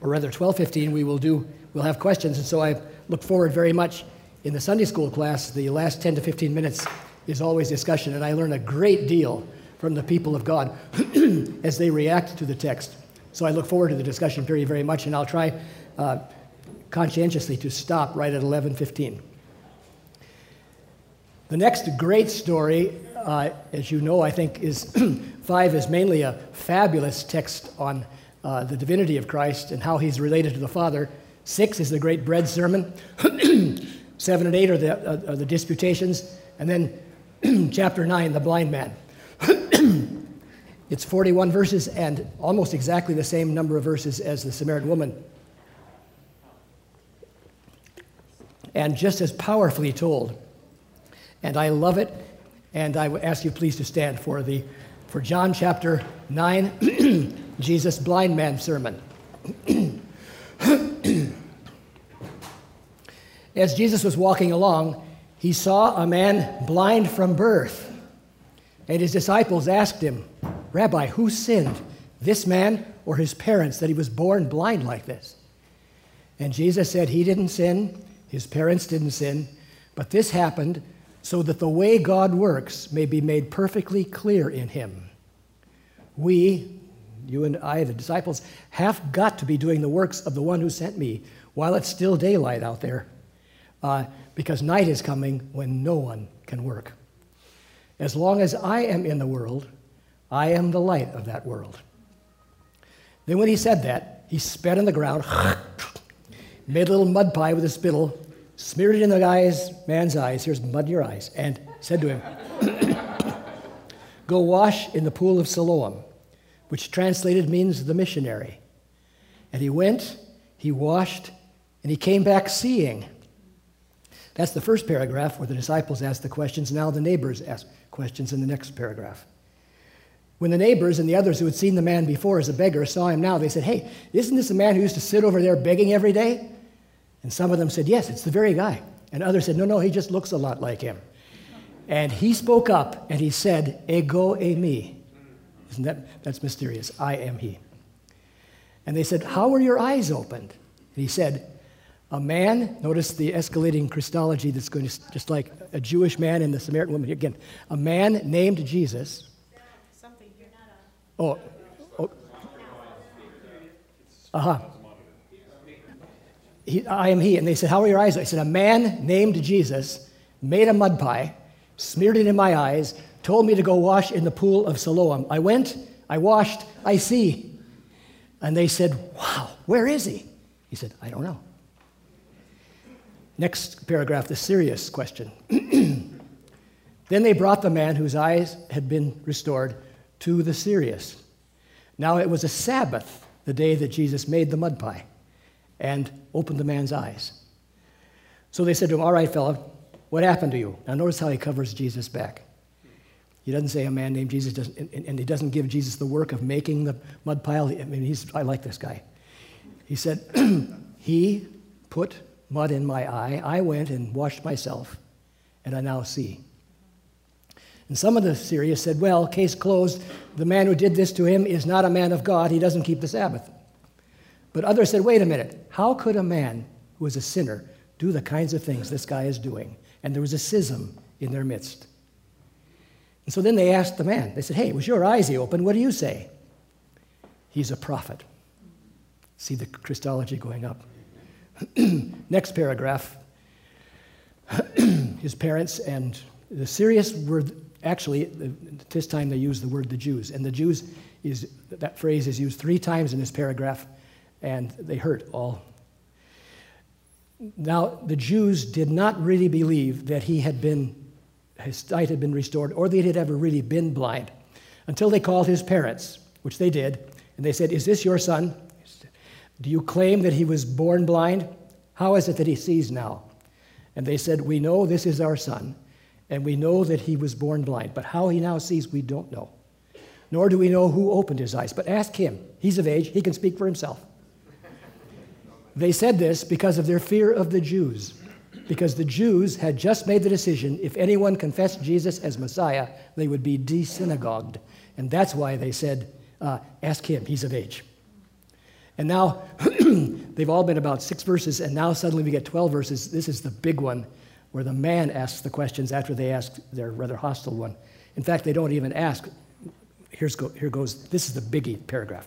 or rather 12:15, we'll have questions. And so I look forward very much in the Sunday school class. The last 10 to 15 minutes is always discussion, and I learn a great deal from the people of God as they react to the text. So I look forward to the discussion very, very much, and I'll try conscientiously to stop right at 11:15. The next great story, as you know, I think is 5 is mainly a fabulous text on the divinity of Christ and how he's related to the Father. 6 is the great bread sermon. 7 and 8 are the disputations. And then chapter 9, the blind man. It's 41 verses and almost exactly the same number of verses as the Samaritan woman. And just as powerfully told. And I love it, and I would ask you please to stand for John chapter 9, Jesus' blind man sermon. As Jesus was walking along, he saw a man blind from birth, and his disciples asked him, "Rabbi, who sinned, this man or his parents, that he was born blind like this?" And Jesus said he didn't sin, his parents didn't sin, but this happened so that the way God works may be made perfectly clear in him. We, you and I, the disciples, have got to be doing the works of the one who sent me while it's still daylight out there, because night is coming when no one can work. As long as I am in the world, I am the light of that world. Then when he said that, he spat on the ground, made a little mud pie with a spittle, smeared it in the man's eyes, here's mud in your eyes, and said to him, "Go wash in the pool of Siloam," which translated means the missionary. And he went, he washed, and he came back seeing. That's the first paragraph where the disciples asked the questions. Now the neighbors ask questions in the next paragraph. When the neighbors and the others who had seen the man before as a beggar saw him now, they said, "Hey, isn't this the man who used to sit over there begging every day?" And some of them said, "Yes, it's the very guy." And others said, No, he just looks a lot like him. And he spoke up and he said, "Ego eimi." That's mysterious. I am he. And they said, "How were your eyes opened?" And he said, "A man," notice the escalating Christology that's going to, just like a Jewish man and the Samaritan woman. Again, a man named Jesus. Something you're not Oh. I am he. And they said, "How are your eyes?" I said, "A man named Jesus made a mud pie, smeared it in my eyes, told me to go wash in the pool of Siloam. I went, I washed, I see." And they said, "Wow, where is he?" He said, "I don't know." Next paragraph, the serious question. Then they brought the man whose eyes had been restored to the serious. Now it was a Sabbath, the day that Jesus made the mud pie and opened the man's eyes. So they said to him, "All right, fella, what happened to you?" Now notice how he covers Jesus back. He doesn't say a man named Jesus, and he doesn't give Jesus the work of making the mud pile. I mean, I like this guy. He said, "He put mud in my eye. I went and washed myself, and I now see." And some of the serious said, "Well, case closed. The man who did this to him is not a man of God. He doesn't keep the Sabbath." But others said, "Wait a minute. How could a man who is a sinner do the kinds of things this guy is doing?" And there was a schism in their midst. And so then they asked the man. They said, "Hey, was your eyes he opened? What do you say?" "He's a prophet." See the Christology going up. Next paragraph. His parents and the serious were actually, at this time they use the word the Jews. And the Jews, that phrase is used 3 times in this paragraph, and they hurt all. Now, the Jews did not really believe that his sight had been restored, or that he had ever really been blind, until they called his parents, which they did, and they said, "Is this your son? Do you claim that he was born blind? How is it that he sees now?" And they said, "We know this is our son, and we know that he was born blind, but how he now sees, we don't know. Nor do we know who opened his eyes, but ask him. He's of age, he can speak for himself." They said this because of their fear of the Jews, because the Jews had just made the decision, if anyone confessed Jesus as Messiah, they would be desynagogued. And that's why they said, "Ask him, he's of age." And now, they've all been about 6 verses, and now suddenly we get 12 verses. This is the big one, where the man asks the questions after they ask their rather hostile one. In fact, they don't even ask. Here goes, this is the biggie paragraph.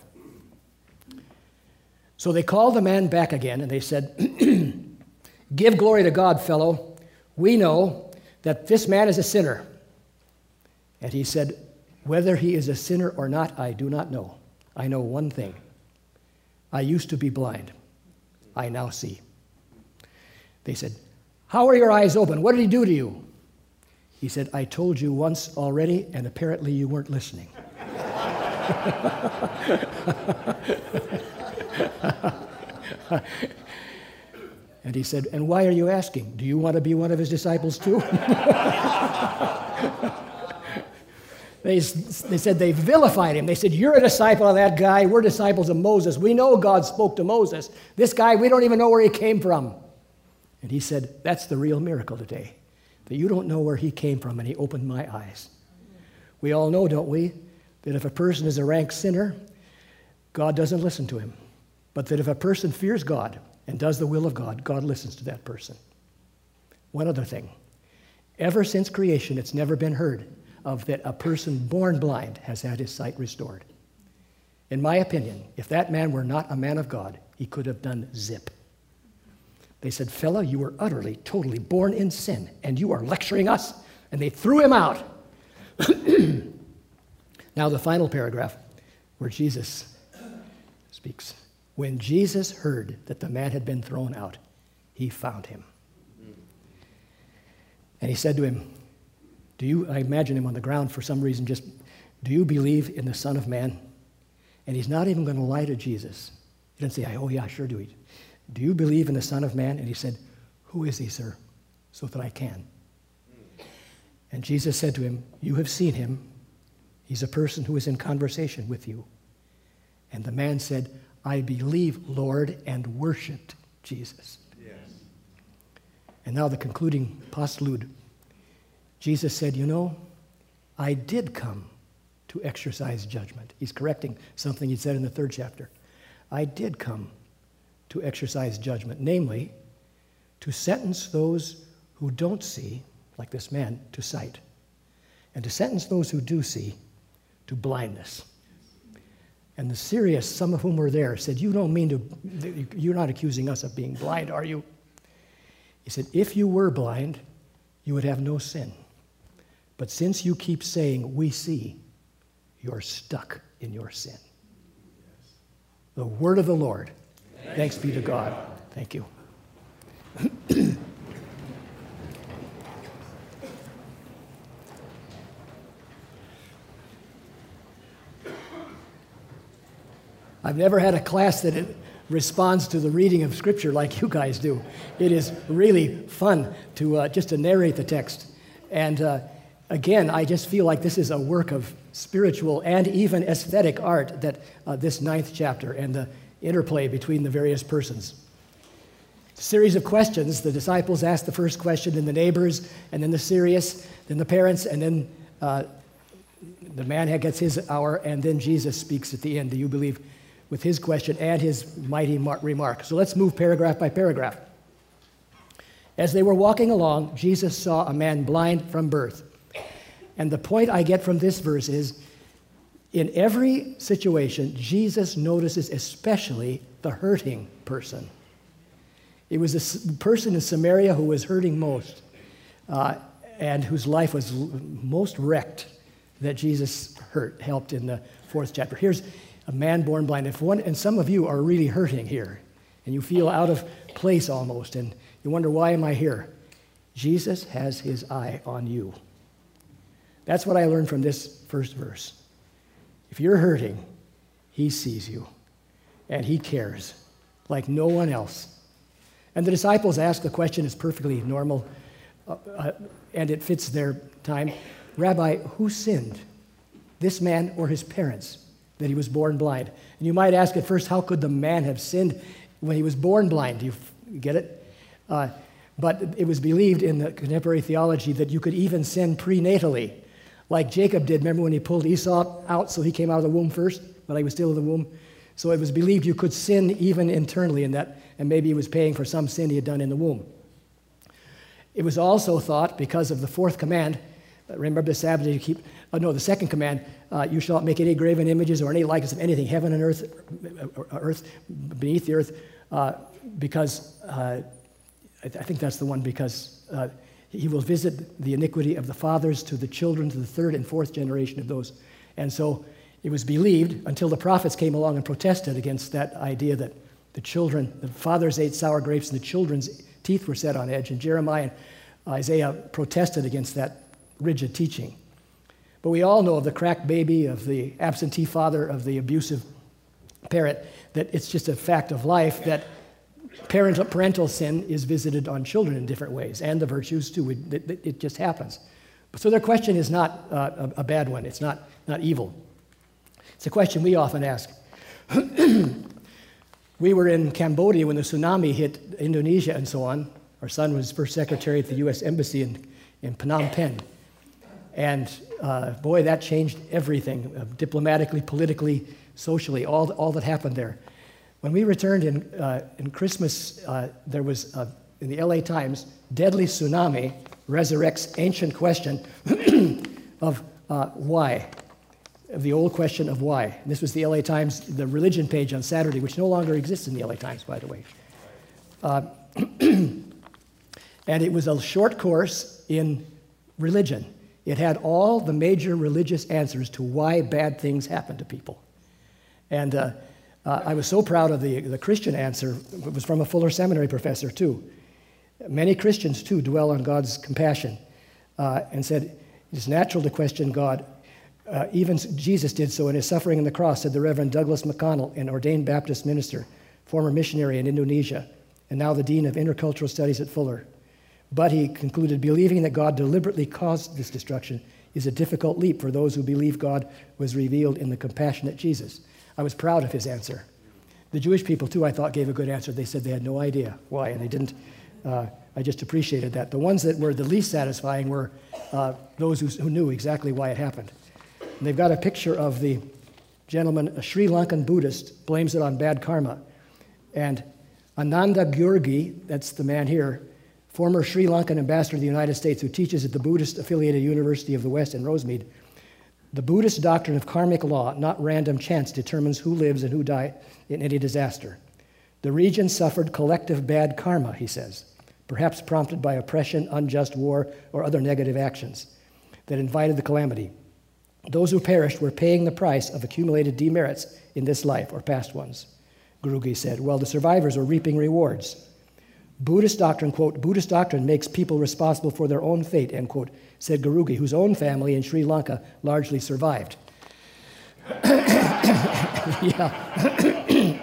So they called the man back again, and they said, "Give glory to God, fellow. We know that this man is a sinner." And he said, "Whether he is a sinner or not, I do not know. I know one thing. I used to be blind. I now see." They said, "How are your eyes open? What did he do to you?" He said, "I told you once already, and apparently you weren't listening." And he said, "And why are you asking? Do you want to be one of his disciples too?" They said they vilified him. They said, "You're a disciple of that guy. We're disciples of Moses. We know God spoke to Moses. This guy, we don't even know where he came from." And he said, "That's the real miracle today, that you don't know where he came from, and he opened my eyes." We all know, don't we, that if a person is a rank sinner, God doesn't listen to him. But that if a person fears God and does the will of God, God listens to that person. One other thing. Ever since creation, it's never been heard of that a person born blind has had his sight restored. In my opinion, if that man were not a man of God, he could have done zip. They said, "Fella, you were utterly, totally born in sin, and you are lecturing us." And they threw him out. Now the final paragraph, where Jesus speaks. When Jesus heard that the man had been thrown out, he found him. And he said to him, I imagine him on the ground for some reason, "Do you believe in the Son of Man?" And he's not even going to lie to Jesus. He doesn't say, "Oh yeah, sure do." "Do you believe in the Son of Man?" And he said, "Who is he, sir, so that I can?" And Jesus said to him, "You have seen him. He's a person who is in conversation with you." And the man said, "I believe, Lord," and worshiped Jesus. Yes. And now the concluding postlude. Jesus said, "I did come to exercise judgment." He's correcting something he said in the 3rd chapter. "I did come to exercise judgment, namely, to sentence those who don't see, like this man, to sight, and to sentence those who do see to blindness." And the serious, some of whom were there, said, "You're not accusing us of being blind, are you?" He said, "If you were blind, you would have no sin. But since you keep saying, 'We see,' you're stuck in your sin." The word of the Lord. Thanks be to God. Thank you. I've never had a class that responds to the reading of Scripture like you guys do. It is really fun to just to narrate the text. And again, I just feel like this is a work of spiritual and even aesthetic art, that this 9th chapter and the interplay between the various persons. A series of questions. The disciples ask the first question, then the neighbors, and then the serious, then the parents, and then the man gets his hour, and then Jesus speaks at the end. Do you believe? With his question and his mighty remark. So let's move paragraph by paragraph. As they were walking along, Jesus saw a man blind from birth. And the point I get from this verse is, in every situation, Jesus notices especially the hurting person. It was a person in Samaria who was hurting most, and whose life was most wrecked, that Jesus helped in the 4th chapter. Here's a man born blind. And some of you are really hurting here, and you feel out of place almost, and you wonder, why am I here? Jesus has his eye on you. That's what I learned from this first verse. If you're hurting, he sees you, and he cares like no one else. And the disciples ask the question, it's perfectly normal, and it fits their time. "Rabbi, who sinned, this man or his parents, that he was born blind?" And you might ask at first, how could the man have sinned when he was born blind? Do you get it? But it was believed in the contemporary theology that you could even sin prenatally, like Jacob did. Remember when he pulled Esau out so he came out of the womb first, while he was still in the womb? So it was believed you could sin even internally in that, and maybe he was paying for some sin he had done in the womb. It was also thought, because of the fourth command, remember the Sabbath you keep, the second command, you shall not make any graven images or any likeness of anything, heaven and earth, beneath the earth, because, I think that's the one, because he will visit the iniquity of the fathers to the children, to the third and fourth generation of those. And so it was believed, until the prophets came along and protested against that idea that the fathers ate sour grapes and the children's teeth were set on edge, and Jeremiah and Isaiah protested against that rigid teaching. But we all know of the cracked baby, of the absentee father, of the abusive parent, that it's just a fact of life that parental sin is visited on children in different ways, and the virtues too. It just happens. So their question is not a bad one. It's not evil. It's a question we often ask. We were in Cambodia when the tsunami hit Indonesia and so on. Our son was first secretary at the U.S. Embassy in Phnom Penh. And boy, that changed everything, diplomatically, politically, socially, all that happened there. When we returned in Christmas, there was, in the LA Times, deadly tsunami resurrects ancient question of why, of the old question of why. And this was the LA Times, the religion page on Saturday, which no longer exists in the LA Times, by the way. And it was a short course in religion. It had all the major religious answers to why bad things happen to people. And I was so proud of the Christian answer. It was from a Fuller Seminary professor, too. Many Christians, too, dwell on God's compassion and said, it's natural to question God. Even Jesus did so in his suffering on the cross, said the Reverend Douglas McConnell, an ordained Baptist minister, former missionary in Indonesia, and now the Dean of Intercultural Studies at Fuller. But he concluded, believing that God deliberately caused this destruction is a difficult leap for those who believe God was revealed in the compassionate Jesus. I was proud of his answer. The Jewish people, too, I thought gave a good answer. They said they had no idea why, and they didn't. I just appreciated that. The ones that were the least satisfying were those who knew exactly why it happened. And they've got a picture of the gentleman, a Sri Lankan Buddhist, blames it on bad karma. And Ananda Gyurgi, that's the man here, former Sri Lankan ambassador to the United States who teaches at the Buddhist-affiliated University of the West in Rosemead, the Buddhist doctrine of karmic law, not random chance, determines who lives and who dies in any disaster. The region suffered collective bad karma, he says, perhaps prompted by oppression, unjust war, or other negative actions that invited the calamity. Those who perished were paying the price of accumulated demerits in this life or past ones, Gurugi said, while the survivors were reaping rewards. Buddhist doctrine, quote, Buddhist doctrine makes people responsible for their own fate, end quote, said Gurugi, whose own family in Sri Lanka largely survived. Yeah.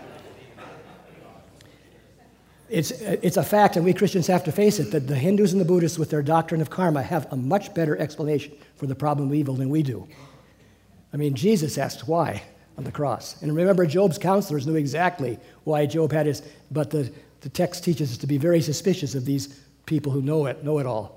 It's a fact, and we Christians have to face it, that the Hindus and the Buddhists with their doctrine of karma have a much better explanation for the problem of evil than we do. I mean, Jesus asked why on the cross. And remember, Job's counselors knew exactly why Job had his, but the text teaches us to be very suspicious of these people who know it all.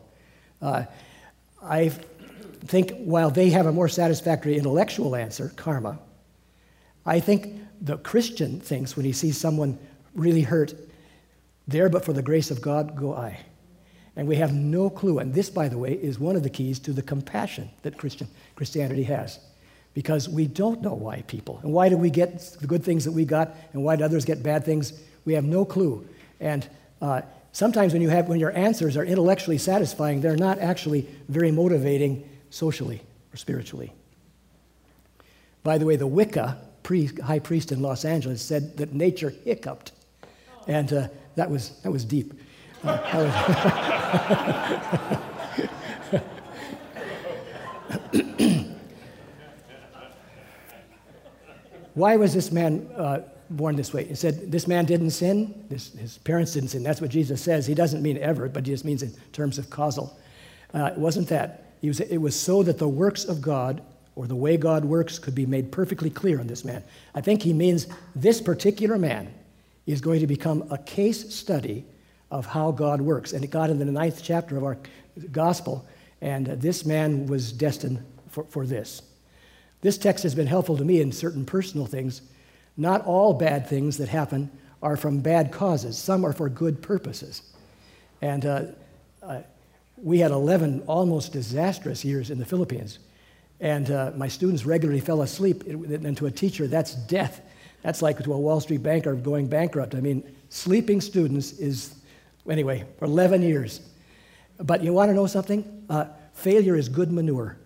I think while they have a more satisfactory intellectual answer, karma, I think the Christian thinks when he sees someone really hurt, there but for the grace of God go I. And we have no clue. And this, by the way, is one of the keys to the compassion that Christianity has. Because we don't know why people. And why do we get the good things that we got, and why do others get bad things? We have no clue. And sometimes when your answers are intellectually satisfying, they're not actually very motivating socially or spiritually. By the way, the Wicca high priest in Los Angeles said that nature hiccuped. And that was deep. Why was this man born this way? He said this man didn't sin, his parents didn't sin. That's what Jesus says. He doesn't mean ever, but he just means in terms of causal. It wasn't that. It was so that the works of God, or the way God works, could be made perfectly clear on this man. I think he means this particular man is going to become a case study of how God works. And it got in the 9th chapter of our gospel, and this man was destined for this. This text has been helpful to me in certain personal things. not all bad things that happen are from bad causes. Some are for good purposes. And we had 11 almost disastrous years in the Philippines. And my students regularly fell asleep. And to a teacher, that's death. That's like to a Wall Street banker going bankrupt. I mean, sleeping students is, anyway, for 11 years. But you want to know something? Failure is good manure.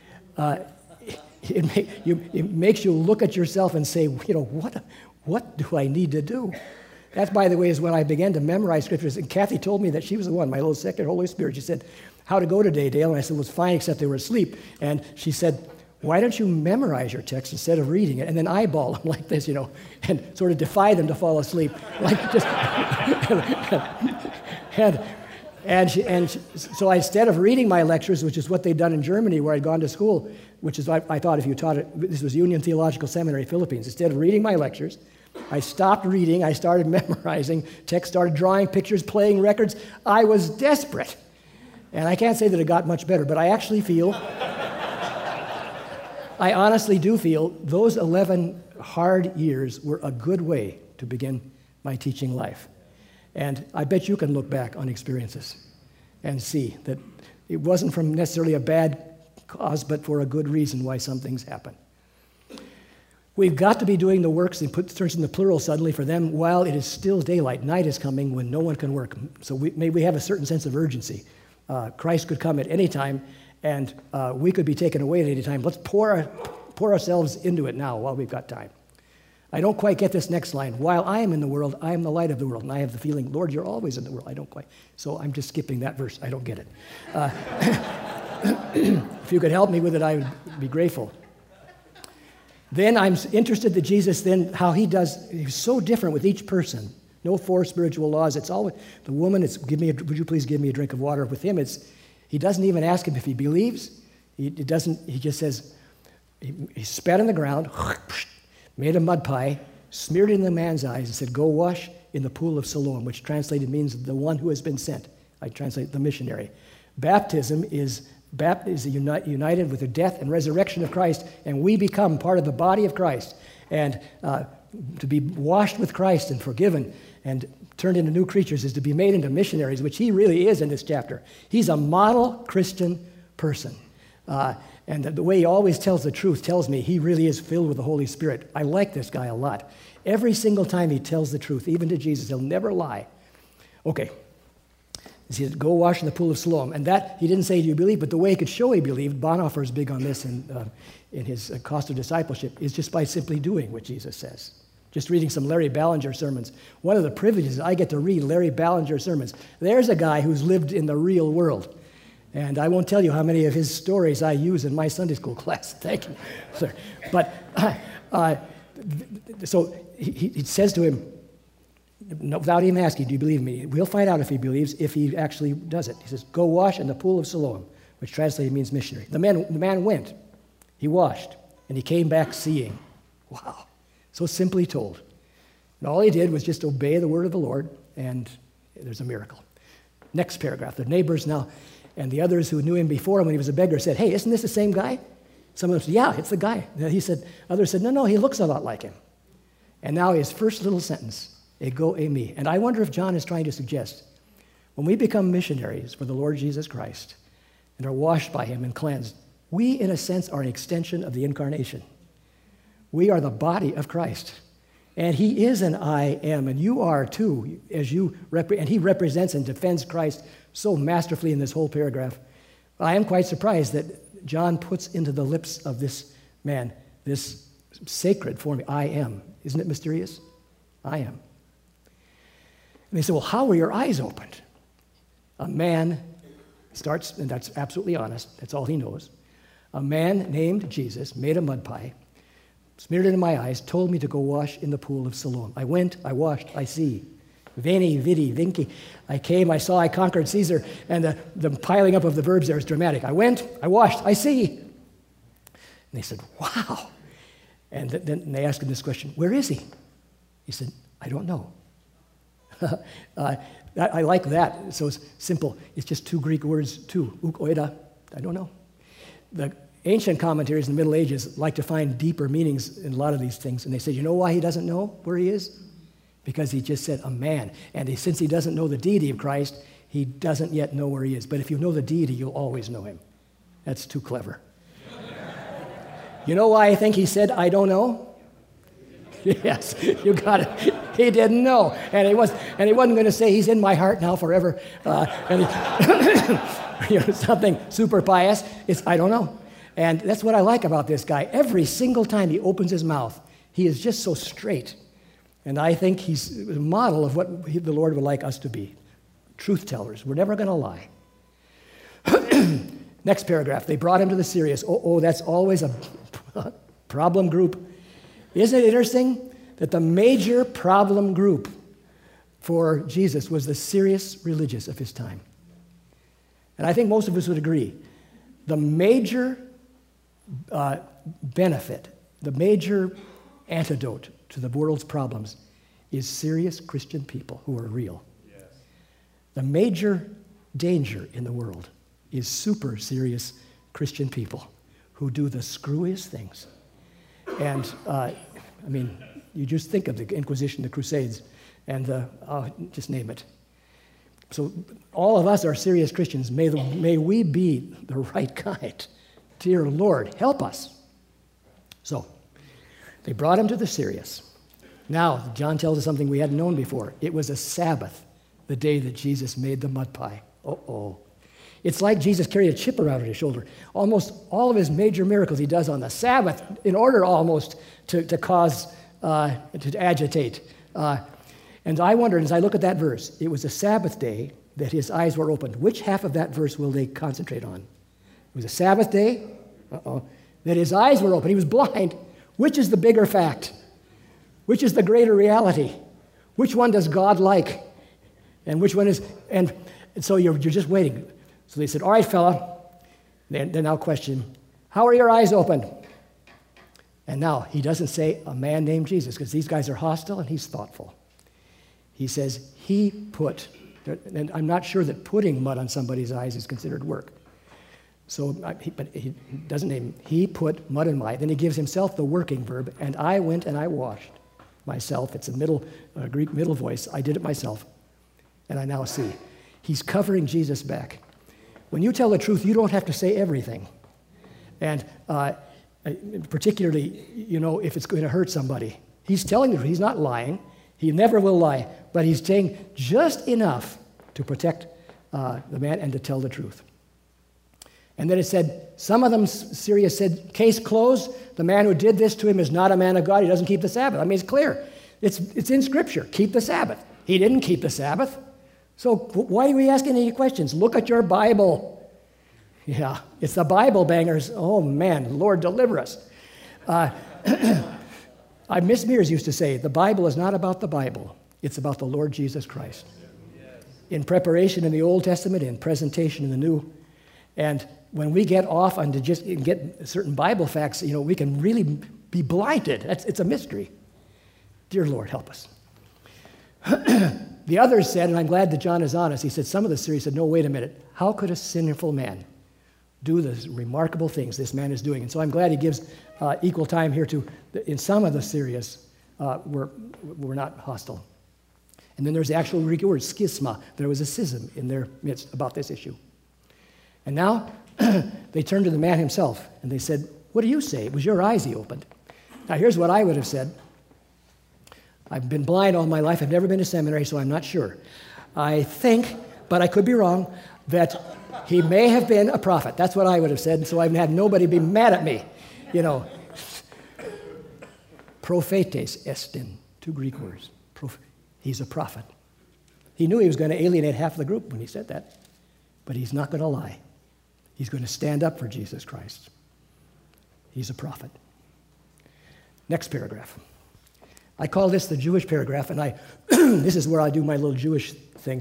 It makes you look at yourself and say, what do I need to do? That, by the way, is when I began to memorize scriptures. And Kathy told me that she was the one, my little second Holy Spirit. She said, how to go today, Dale? And I said, well, it's fine, except they were asleep. And she said, why don't you memorize your text instead of reading it? And then eyeball them like this, and sort of defy them to fall asleep. Like just so instead of reading my lectures, which is what they'd done in Germany where I'd gone to school, which is I thought if you taught it, this was Union Theological Seminary, Philippines. Instead of reading my lectures, I stopped reading, I started memorizing, text started drawing pictures, playing records. I was desperate. And I can't say that it got much better, but I actually feel, I honestly do feel those 11 hard years were a good way to begin my teaching life. And I bet you can look back on experiences and see that it wasn't from necessarily a bad cause, but for a good reason why some things happen. We've got to be doing the works, and put turns in the plural suddenly for them, while it is still daylight. Night is coming when no one can work. So we have a certain sense of urgency. Christ could come at any time, and we could be taken away at any time. Let's pour ourselves into it now while we've got time. I don't quite get this next line. While I am in the world, I am the light of the world. And I have the feeling, Lord, you're always in the world. I don't quite. So I'm just skipping that verse. I don't get it. If you could help me with it, I would be grateful. Then I'm interested that Jesus, then how he's so different with each person. No four spiritual laws. It's all the woman. It's would you please give me a drink of water? With him, he doesn't even ask him if he believes. He just says, he spat on the ground, made a mud pie, smeared it in the man's eyes, and said, go wash in the pool of Siloam, which translated means the one who has been sent. I translate the missionary. Baptism is united with the death and resurrection of Christ, and we become part of the body of Christ. And to be washed with Christ and forgiven and turned into new creatures is to be made into missionaries, which he really is in this chapter. He's a model Christian person. And the way he always tells the truth tells me he really is filled with the Holy Spirit. I like this guy a lot. Every single time he tells the truth, even to Jesus, he'll never lie. Okay. He said, go wash in the pool of Siloam. And that, he didn't say, do you believe? But the way he could show he believed, Bonhoeffer is big on this in his Cost of Discipleship, is just by simply doing what Jesus says. Just reading some Larry Ballinger sermons. One of the privileges, I get to read Larry Ballinger sermons. There's a guy who's lived in the real world. And I won't tell you how many of his stories I use in my Sunday school class. Thank you, sir. But so he says to him, without even asking, do you believe me? We'll find out if he believes, if he actually does it. He says, go wash in the pool of Siloam, which translated means missionary. The man went. He washed, and he came back seeing. Wow. So simply told. And all he did was just obey the word of the Lord, and there's a miracle. Next paragraph. The neighbors now, and the others who knew him before him when he was a beggar said, hey, isn't this the same guy? Some of them said, yeah, it's the guy. Others said, no, he looks a lot like him. And now his first little sentence, ego eimi. And I wonder if John is trying to suggest, when we become missionaries for the Lord Jesus Christ and are washed by him and cleansed, we, in a sense, are an extension of the incarnation. We are the body of Christ. And he is an I am, and you are too, and he represents and defends Christ so masterfully in this whole paragraph. I am quite surprised that John puts into the lips of this man this sacred form, I am. Isn't it mysterious? I am. And they say, well, how were your eyes opened? A man starts, and that's absolutely honest, that's all he knows. A man named Jesus made a mud pie, smeared it in my eyes, told me to go wash in the pool of Siloam. I went, I washed, I see. Veni, vidi, vinci. I came, I saw, I conquered Caesar, and the piling up of the verbs there is dramatic. I went, I washed, I see. And they said, wow. And then they asked him this question, where is he? He said, I don't know. I like that. So it's simple. It's just two Greek words, uk oida. I don't know. ancient commentaries in the Middle Ages like to find deeper meanings in a lot of these things. And they said, you know why he doesn't know where he is? Because he just said a man. And since he doesn't know the deity of Christ, he doesn't yet know where he is. But if you know the deity, you'll always know him. That's too clever. You know why I think he said, I don't know? Yes, you got it. He didn't know. And he wasn't going to say, he's in my heart now forever. Something super pious. It's, I don't know. And that's what I like about this guy. Every single time he opens his mouth, he is just so straight. And I think he's a model of what the Lord would like us to be. Truth tellers. We're never going to lie. Next paragraph. They brought him to the Syrians. That's always a problem group. Isn't it interesting that the major problem group for Jesus was the serious religious of his time? And I think most of us would agree. The major benefit, the major antidote to the world's problems is serious Christian people who are real. Yes. The major danger in the world is super serious Christian people who do the screwiest things. And, you just think of the Inquisition, the Crusades, and just name it. So all of us are serious Christians. May we be the right kind. Dear Lord, help us. So they brought him to the Syrians. Now, John tells us something we hadn't known before. It was a Sabbath, the day that Jesus made the mud pie. It's like Jesus carried a chip around his shoulder. Almost all of his major miracles he does on the Sabbath in order almost to cause, to agitate. And I wondered, as I look at that verse, it was a Sabbath day that his eyes were opened. Which half of that verse will they concentrate on? It was a Sabbath day, that his eyes were open. He was blind. Which is the bigger fact? Which is the greater reality? Which one does God like? And which one is, and so you're just waiting. So they said, all right, fella. They now question, how are your eyes opened? And now he doesn't say a man named Jesus, because these guys are hostile and he's thoughtful. He says, he put, and I'm not sure that putting mud on somebody's eyes is considered work. So, but he doesn't name him. He put mud in my eye. Then he gives himself the working verb, and I went and I washed myself. It's a Greek middle voice. I did it myself, and I now see. He's covering Jesus back. When you tell the truth, you don't have to say everything. And particularly, if it's going to hurt somebody. He's telling the truth. He's not lying. He never will lie. But he's saying just enough to protect the man and to tell the truth. And then it said, some of them, Syria said, case closed. The man who did this to him is not a man of God. He doesn't keep the Sabbath. I mean, it's clear. It's in Scripture. Keep the Sabbath. He didn't keep the Sabbath. So why are we asking any questions? Look at your Bible. Yeah, it's the Bible bangers. Oh, man, Lord, deliver us. Miss Mears used to say, the Bible is not about the Bible. It's about the Lord Jesus Christ. Yes. In preparation in the Old Testament, in presentation in the New. And when we get off on to just get certain Bible facts, we can really be blinded. It's a mystery. Dear Lord, help us. The others said, and I'm glad that John is honest, he said, some of the Syrians said, no, wait a minute. How could a sinful man do the remarkable things this man is doing? And so I'm glad he gives equal time here to, in some of the Syrians were not hostile. And then there's the actual Greek word, schisma. There was a schism in their midst about this issue. And now they turned to the man himself, and they said, what do you say? It was your eyes he opened. Now here's what I would have said. I've been blind all my life. I've never been to seminary, so I'm not sure. I think, but I could be wrong, that he may have been a prophet. That's what I would have said, so I've had nobody be mad at me. Prophetes estin, two Greek words. He's a prophet. He knew he was going to alienate half the group when he said that, but he's not going to lie. He's going to stand up for Jesus Christ. He's a prophet. Next paragraph. I call this the Jewish paragraph, and this is where I do my little Jewish thing.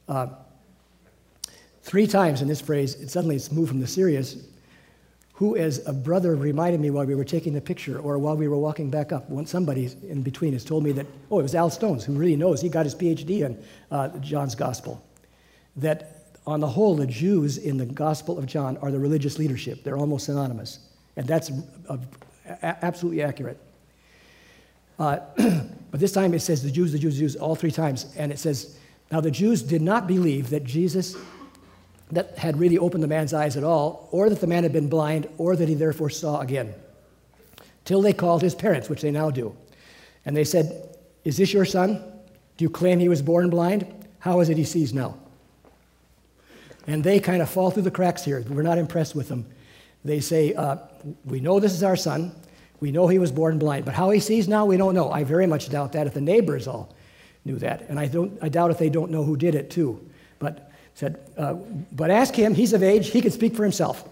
3 times in this phrase, it's moved from the serious, who as a brother reminded me while we were taking the picture or while we were walking back up. When somebody in between has told me that, it was Al Stones, who really knows. He got his PhD in John's Gospel. That on the whole, the Jews in the Gospel of John are the religious leadership. They're almost synonymous. And that's absolutely accurate. But this time it says the Jews, all three times. And it says, now the Jews did not believe that Jesus that had really opened the man's eyes at all, or that the man had been blind, or that he therefore saw again, till they called his parents, which they now do. And they said, is this your son? Do you claim he was born blind? How is it he sees now? And they kind of fall through the cracks here. We're not impressed with them. They say, we know this is our son. We know he was born blind. But how he sees now, we don't know. I very much doubt that if the neighbors all knew that. And I doubt if they don't know who did it too. But said, but ask him. He's of age. He can speak for himself.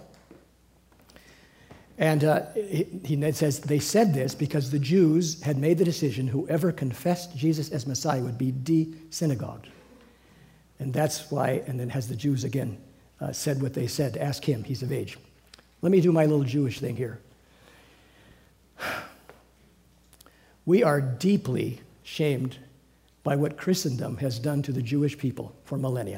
And he says they said this because the Jews had made the decision whoever confessed Jesus as Messiah would be de-synagogued. And that's why, and then has the Jews again said what they said. Ask him. He's of age. Let me do my little Jewish thing here. We are deeply shamed by what Christendom has done to the Jewish people for millennia.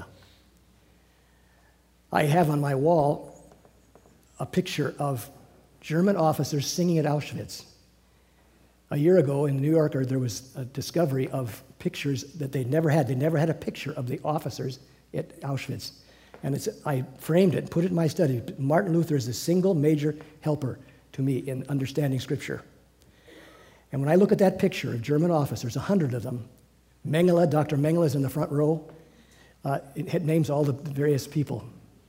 I have on my wall a picture of German officers singing at Auschwitz. A year ago in New Yorker, there was a discovery of pictures that they never had. They never had a picture of the officers at Auschwitz. And I framed it, put it in my study. Martin Luther is the single major helper to me in understanding Scripture. And when I look at that picture of German officers, 100 of them, Mengele, Dr. Mengele is in the front row. It names all the various people.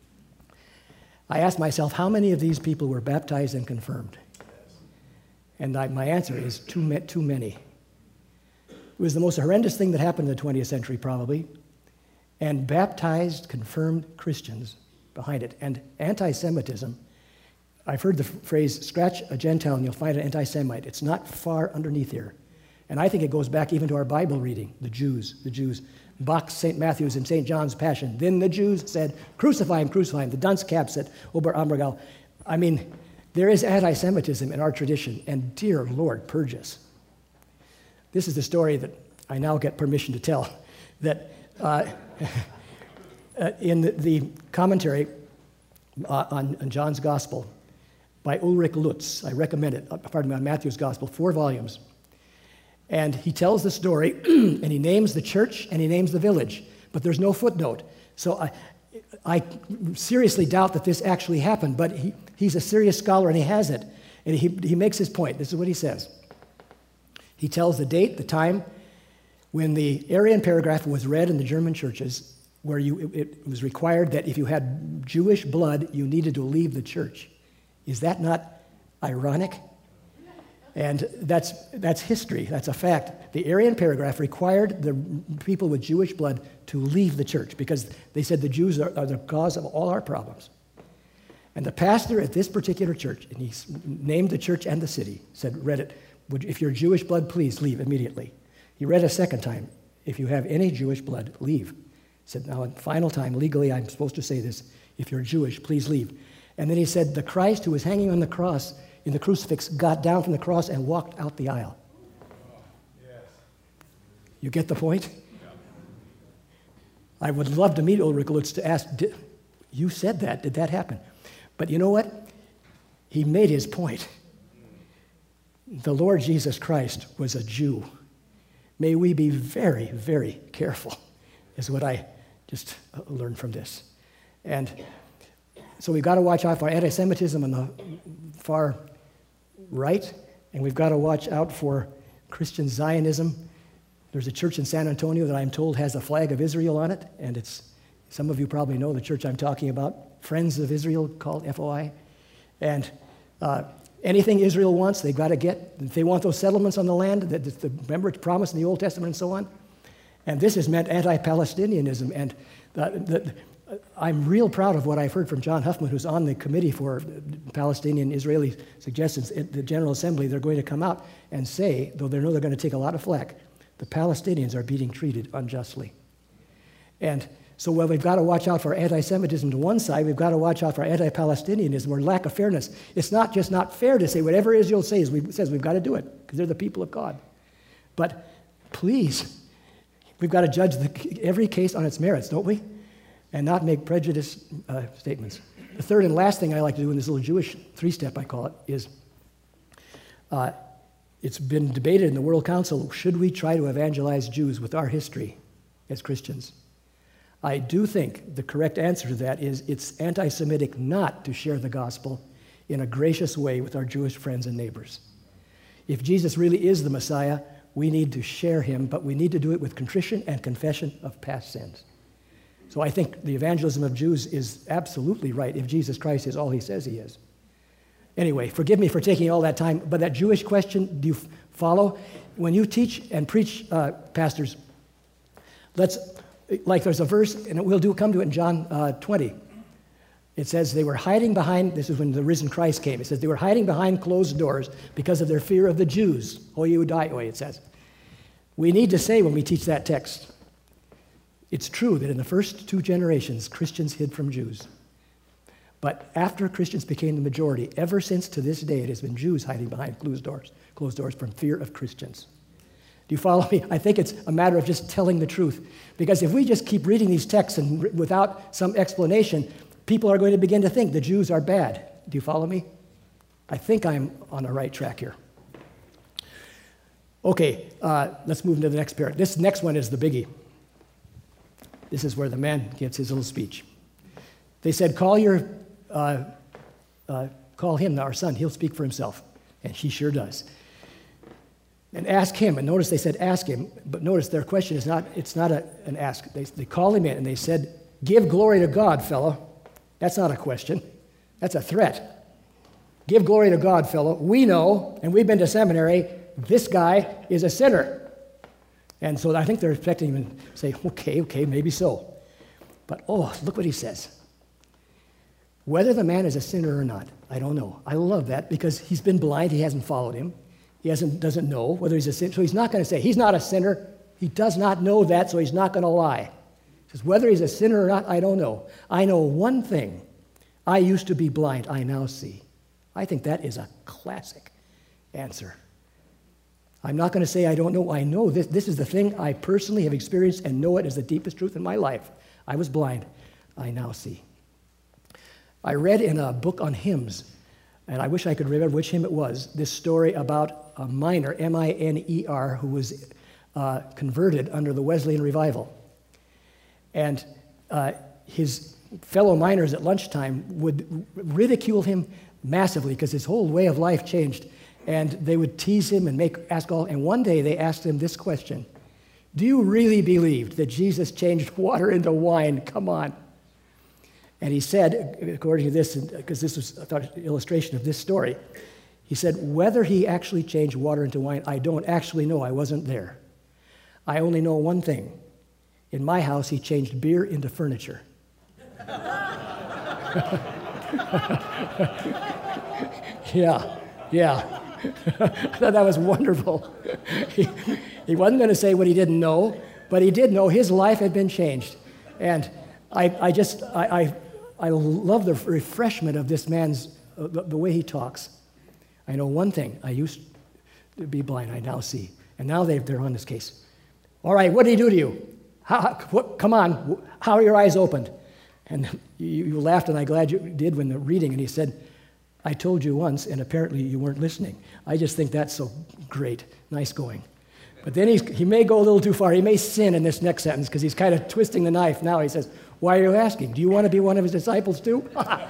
I asked myself, how many of these people were baptized and confirmed? And my answer is too many. It was the most horrendous thing that happened in the 20th century, probably. And baptized, confirmed Christians behind it. And anti-Semitism, I've heard the phrase, scratch a Gentile and you'll find an anti-Semite. It's not far underneath here. And I think it goes back even to our Bible reading, the Jews. Bach's St. Matthew's and St. John's Passion. Then the Jews said, crucify him, crucify him. The dunce cap said, Ober Ammergau. I mean, there is anti-Semitism in our tradition, and dear Lord, purge us. This is the story that I now get permission to tell, that in the commentary on John's Gospel by Ulrich Lutz, I recommend it, on Matthew's Gospel, 4 volumes. And he tells the story, and he names the church, and he names the village, but there's no footnote. So I seriously doubt that this actually happened, but he's a serious scholar, and he has it. And he makes his point. This is what he says. He tells the date, the time, when the Arian paragraph was read in the German churches, where it was required that if you had Jewish blood, you needed to leave the church. Is that not ironic? And that's history. That's a fact. The Arian paragraph required the people with Jewish blood to leave the church because they said the Jews are the cause of all our problems. And the pastor at this particular church, and he named the church and the city, read it, if you're Jewish blood, please leave immediately. He read a second time, if you have any Jewish blood, leave. He said, now, final time, legally, I'm supposed to say this. If you're Jewish, please leave. And then he said, the Christ who was hanging on the cross in the crucifix got down from the cross and walked out the aisle. Yes. You get the point? Yeah. I would love to meet Ulrich Lutz to ask, you said that, did that happen? But you know what? He made his point. The Lord Jesus Christ was a Jew. May we be very, very careful, is what I just learned from this. And so we've got to watch out for anti-Semitism on the far right, and we've got to watch out for Christian Zionism. There's a church in San Antonio that I'm told has a flag of Israel on it, and some of you probably know the church I'm talking about, Friends of Israel, called FOI. And anything Israel wants, they've got to get. If they want those settlements on the land, remember it's promised in the Old Testament and so on. And this has meant anti-Palestinianism. And I'm real proud of what I've heard from John Huffman, who's on the committee for Palestinian-Israeli suggestions at the General Assembly. They're going to come out and say, though they know they're going to take a lot of flack, the Palestinians are being treated unjustly. And so while we've got to watch out for anti-Semitism to one side, we've got to watch out for anti-Palestinianism or lack of fairness. It's not just not fair to say whatever Israel says we've got to do it because they're the people of God. But please, we've got to judge every case on its merits, don't we? and not make prejudiced statements. The third and last thing I like to do in this little Jewish three-step, I call it, is it's been debated in the World Council, should we try to evangelize Jews with our history as Christians? I do think the correct answer to that is it's anti-Semitic not to share the gospel in a gracious way with our Jewish friends and neighbors. If Jesus really is the Messiah, we need to share him, but we need to do it with contrition and confession of past sins. So I think the evangelism of Jews is absolutely right if Jesus Christ is all he says he is. Anyway, forgive me for taking all that time, but that Jewish question, do you follow? When you teach and preach, pastors, there's a verse, and we'll come to it in John 20. It says they were hiding behind, this is when the risen Christ came, it says they were hiding behind closed doors because of their fear of the Jews. Hoiudaioi, it says. We need to say when we teach that text, it's true that in the first 2 generations, Christians hid from Jews. But after Christians became the majority, ever since to this day, it has been Jews hiding behind closed doors from fear of Christians. Do you follow me? I think it's a matter of just telling the truth. Because if we just keep reading these texts and without some explanation, people are going to begin to think the Jews are bad. Do you follow me? I think I'm on the right track here. Okay, let's move into the next paragraph. This next one is the biggie. This is where the man gives his little speech. They said, call him, our son. He'll speak for himself. And he sure does. And ask him. And notice they said ask him. But notice their question is not, it's not an ask. They call him in and they said, give glory to God, fellow. That's not a question. That's a threat. Give glory to God, fellow. We know, and we've been to seminary, this guy is a sinner. And so I think they're expecting him to say, okay, maybe so. But look what he says. Whether the man is a sinner or not, I don't know. I love that because he's been blind. He hasn't followed him. He doesn't know whether he's a sinner. So he's not going to say, he's not a sinner. He does not know that, so he's not going to lie. He says, whether he's a sinner or not, I don't know. I know one thing. I used to be blind. I now see. I think that is a classic answer. I'm not going to say I don't know. I know this. This is the thing I personally have experienced and know it as the deepest truth in my life. I was blind. I now see. I read in a book on hymns, and I wish I could remember which hymn it was, this story about a miner, M-I-N-E-R, who was converted under the Wesleyan revival. And his fellow miners at lunchtime would ridicule him massively because his whole way of life changed. And they would tease him and and one day they asked him this question: do you really believe that Jesus changed water into wine? Come on. And he said, according to this, because this was, I thought, an illustration of this story, he said, whether he actually changed water into wine, I don't actually know. I wasn't there. I only know one thing. In my house, he changed beer into furniture. Yeah. I thought that was wonderful. He wasn't going to say what he didn't know, but he did know his life had been changed. And I love the refreshment of this man's, the way he talks. I know one thing. I used to be blind. I now see. And now they're on this case. All right, what did he do to you? Come on, how are your eyes opened? And you laughed, and I'm glad you did when the reading. And he said, I told you once, and apparently you weren't listening. I just think that's so great. Nice going. But then he may go a little too far. He may sin in this next sentence because he's kind of twisting the knife now. He says, why are you asking? Do you want to be one of his disciples too?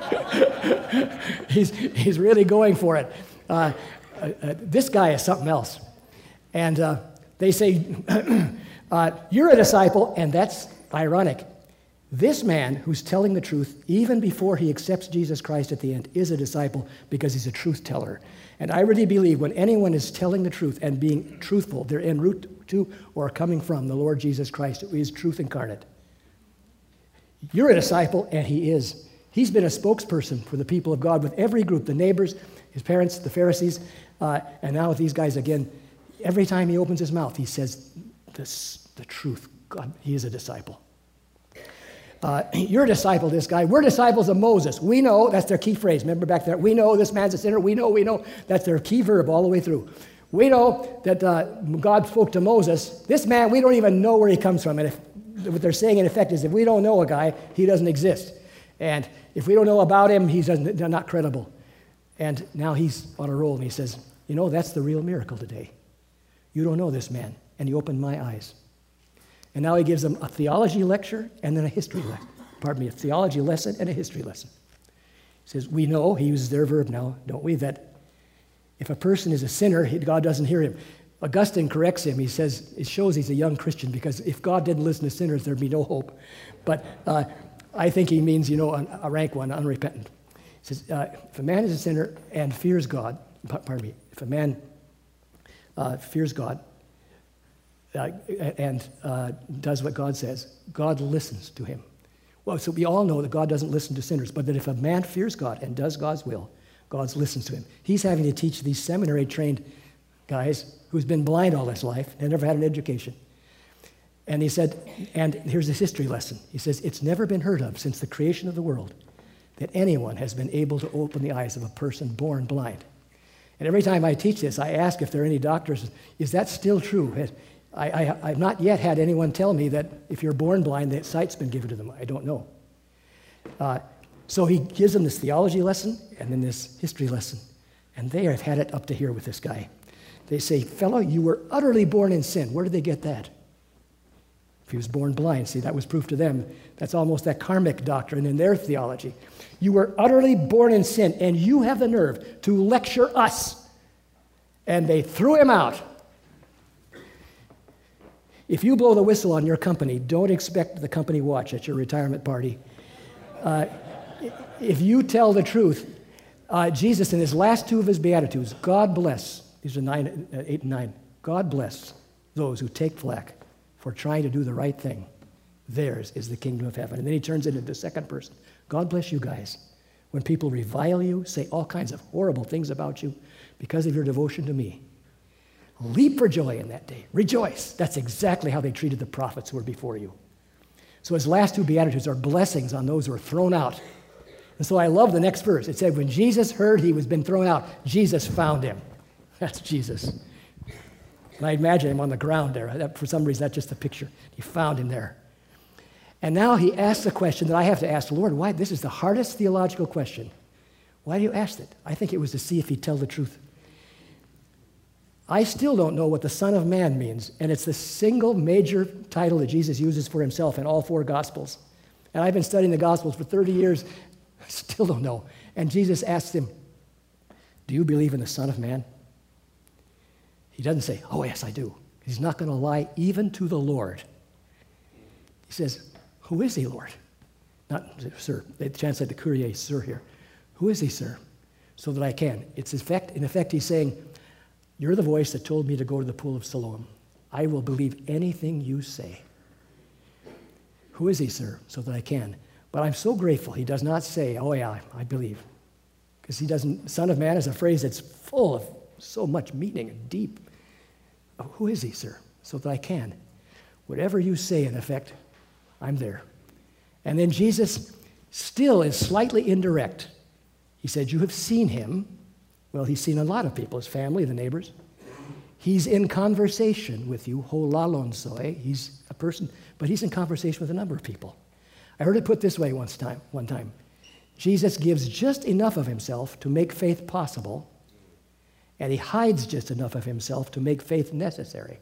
He's really going for it. This guy is something else. And they say, you're a disciple, and that's ironic. This man who's telling the truth, even before he accepts Jesus Christ at the end, is a disciple because he's a truth teller. And I really believe when anyone is telling the truth and being truthful, they're en route to or coming from the Lord Jesus Christ, who is truth incarnate. You're a disciple, and he is. He's been a spokesperson for the people of God with every group, the neighbors, his parents, the Pharisees, and now with these guys again. Every time he opens his mouth, he says the truth. God, he is a disciple. You're a disciple, this guy. We're disciples of Moses. We know, that's their key phrase. Remember back there, we know this man's a sinner. We know. That's their key verb all the way through. We know that God spoke to Moses. This man, we don't even know where he comes from. And if what they're saying in effect is if we don't know a guy, he doesn't exist. And if we don't know about him, he's not credible. And now he's on a roll, and he says, you know, that's the real miracle today. You don't know this man, and you opened my eyes. And now he gives them a theology lecture and then a history lesson. A theology lesson and a history lesson. He says, we know, he uses their verb now, don't we, that if a person is a sinner, God doesn't hear him. Augustine corrects him. He says, it shows he's a young Christian, because if God didn't listen to sinners, there'd be no hope. But I think he means, a rank one, unrepentant. He says, if a man is a sinner and fears God, if a man fears God and does what God says, God listens to him. Well, so we all know that God doesn't listen to sinners, but that if a man fears God and does God's will, God listens to him. He's having to teach these seminary-trained guys who's been blind all his life and never had an education. And he said, and here's his history lesson. He says, it's never been heard of since the creation of the world that anyone has been able to open the eyes of a person born blind. And every time I teach this, I ask if there are any doctors, is that still true? I've not yet had anyone tell me that if you're born blind, that sight's been given to them. I don't know. So he gives them this theology lesson and then this history lesson. And they have had it up to here with this guy. They say, fellow, you were utterly born in sin. Where did they get that? If he was born blind, see, that was proof to them. That's almost that karmic doctrine in their theology. You were utterly born in sin, and you have the nerve to lecture us. And they threw him out. If you blow the whistle on your company, don't expect the company watch at your retirement party. If you tell the truth, Jesus, in his last two of his Beatitudes, God bless, these are 8 and 9, God bless those who take flack for trying to do the right thing. Theirs is the kingdom of heaven. And then he turns it into the second person. God bless you guys. When people revile you, say all kinds of horrible things about you because of your devotion to me, leap for joy in that day. Rejoice. That's exactly how they treated the prophets who were before you. So his last two Beatitudes are blessings on those who are thrown out. And so I love the next verse. It said, when Jesus heard he was been thrown out, Jesus found him. That's Jesus. And I imagine him on the ground there. For some reason, that's just a picture. He found him there. And now he asks a question that I have to ask, Lord, why? This is the hardest theological question. Why do you ask it? I think it was to see if he'd tell the truth. I still don't know what the Son of Man means, and it's the single major title that Jesus uses for himself in all four Gospels. And I've been studying the Gospels for 30 years. I still don't know. And Jesus asks him, do you believe in the Son of Man? He doesn't say, oh, yes, I do. He's not going to lie even to the Lord. He says, who is he, Lord? Not, sir. They translate the Kyrie, sir, here. Who is he, sir? So that I can. In effect, he's saying, you're the voice that told me to go to the pool of Siloam. I will believe anything you say. Who is he, sir? So that I can. But I'm so grateful he does not say, oh, yeah, I believe. Because he doesn't, Son of Man is a phrase that's full of so much meaning and deep. Oh, who is he, sir? So that I can. Whatever you say, in effect, I'm there. And then Jesus still is slightly indirect. He said, you have seen him. Well, he's seen a lot of people, his family, the neighbors. He's in conversation with you, holalonsoi. He's a person, but he's in conversation with a number of people. I heard it put this way one time. Jesus gives just enough of himself to make faith possible, and he hides just enough of himself to make faith necessary.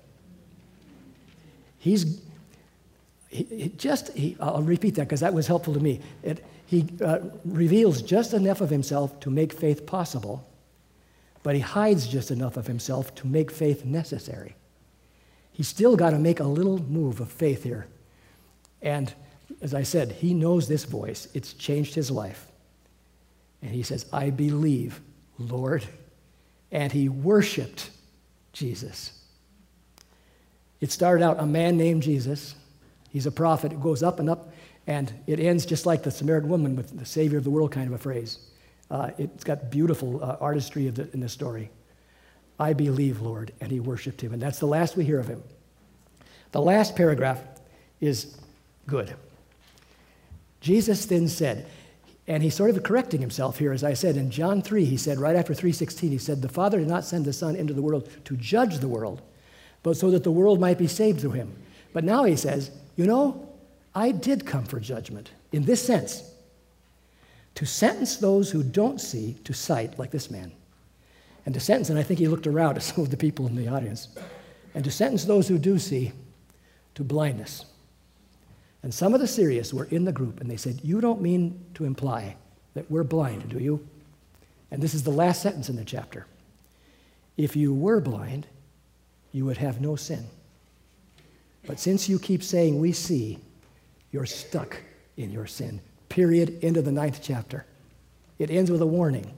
I'll repeat that because that was helpful to me. He reveals just enough of himself to make faith possible, but he hides just enough of himself to make faith necessary. He's still got to make a little move of faith here. And as I said, he knows this voice. It's changed his life. And he says, I believe, Lord. And he worshiped Jesus. It started out a man named Jesus. He's a prophet. It goes up and up, and it ends just like the Samaritan woman with the Savior of the world kind of a phrase. It's got beautiful artistry in the story. I believe, Lord, and he worshiped him. And that's the last we hear of him. The last paragraph is good. Jesus then said, and he's sort of correcting himself here, as I said, in John 3, he said, right after 3:16, he said, the Father did not send the Son into the world to judge the world, but so that the world might be saved through him. But now he says, you know, I did come for judgment, in this sense, to sentence those who don't see to sight, like this man, and to sentence, and I think he looked around at some of the people in the audience, and to sentence those who do see to blindness. And some of the serious were in the group, and they said, you don't mean to imply that we're blind, do you? And this is the last sentence in the chapter. If you were blind, you would have no sin. But since you keep saying we see, you're stuck in your sin. Period. End of the 9th chapter. It ends with a warning.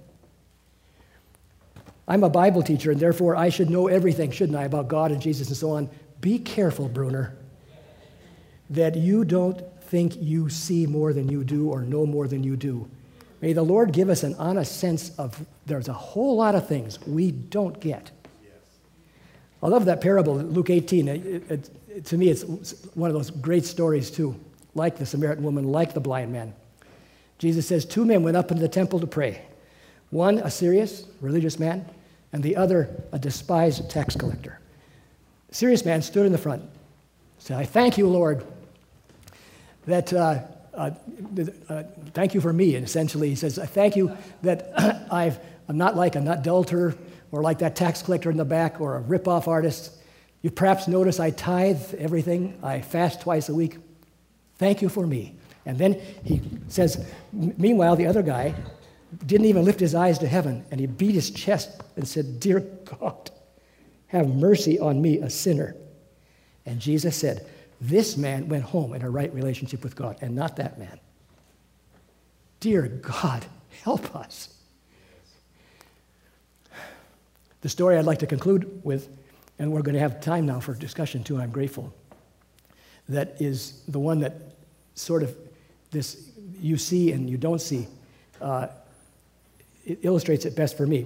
I'm a Bible teacher, and therefore I should know everything, shouldn't I, about God and Jesus and so on. Be careful, Bruner, that you don't think you see more than you do or know more than you do. May the Lord give us an honest sense of there's a whole lot of things we don't get. Yes. I love that parable, Luke 18. To me, it's one of those great stories, too, like the Samaritan woman, like the blind man. Jesus says 2 men went up into the temple to pray. One, a serious religious man, and the other, a despised tax collector. The serious man stood in the front, said, I thank you, Lord, that thank you for me, and essentially he says, I thank you that I'm not like an adulterer or like that tax collector in the back or a rip-off artist. You perhaps notice I tithe everything. I fast twice a week. Thank you for me. And then he says, meanwhile, the other guy didn't even lift his eyes to heaven, and he beat his chest and said, Dear God, have mercy on me, a sinner. And Jesus said, this man went home in a right relationship with God, and not that man. Dear God, help us. The story I'd like to conclude with, and we're going to have time now for discussion too, I'm grateful, that is the one that sort of this you see and you don't see. It illustrates it best for me.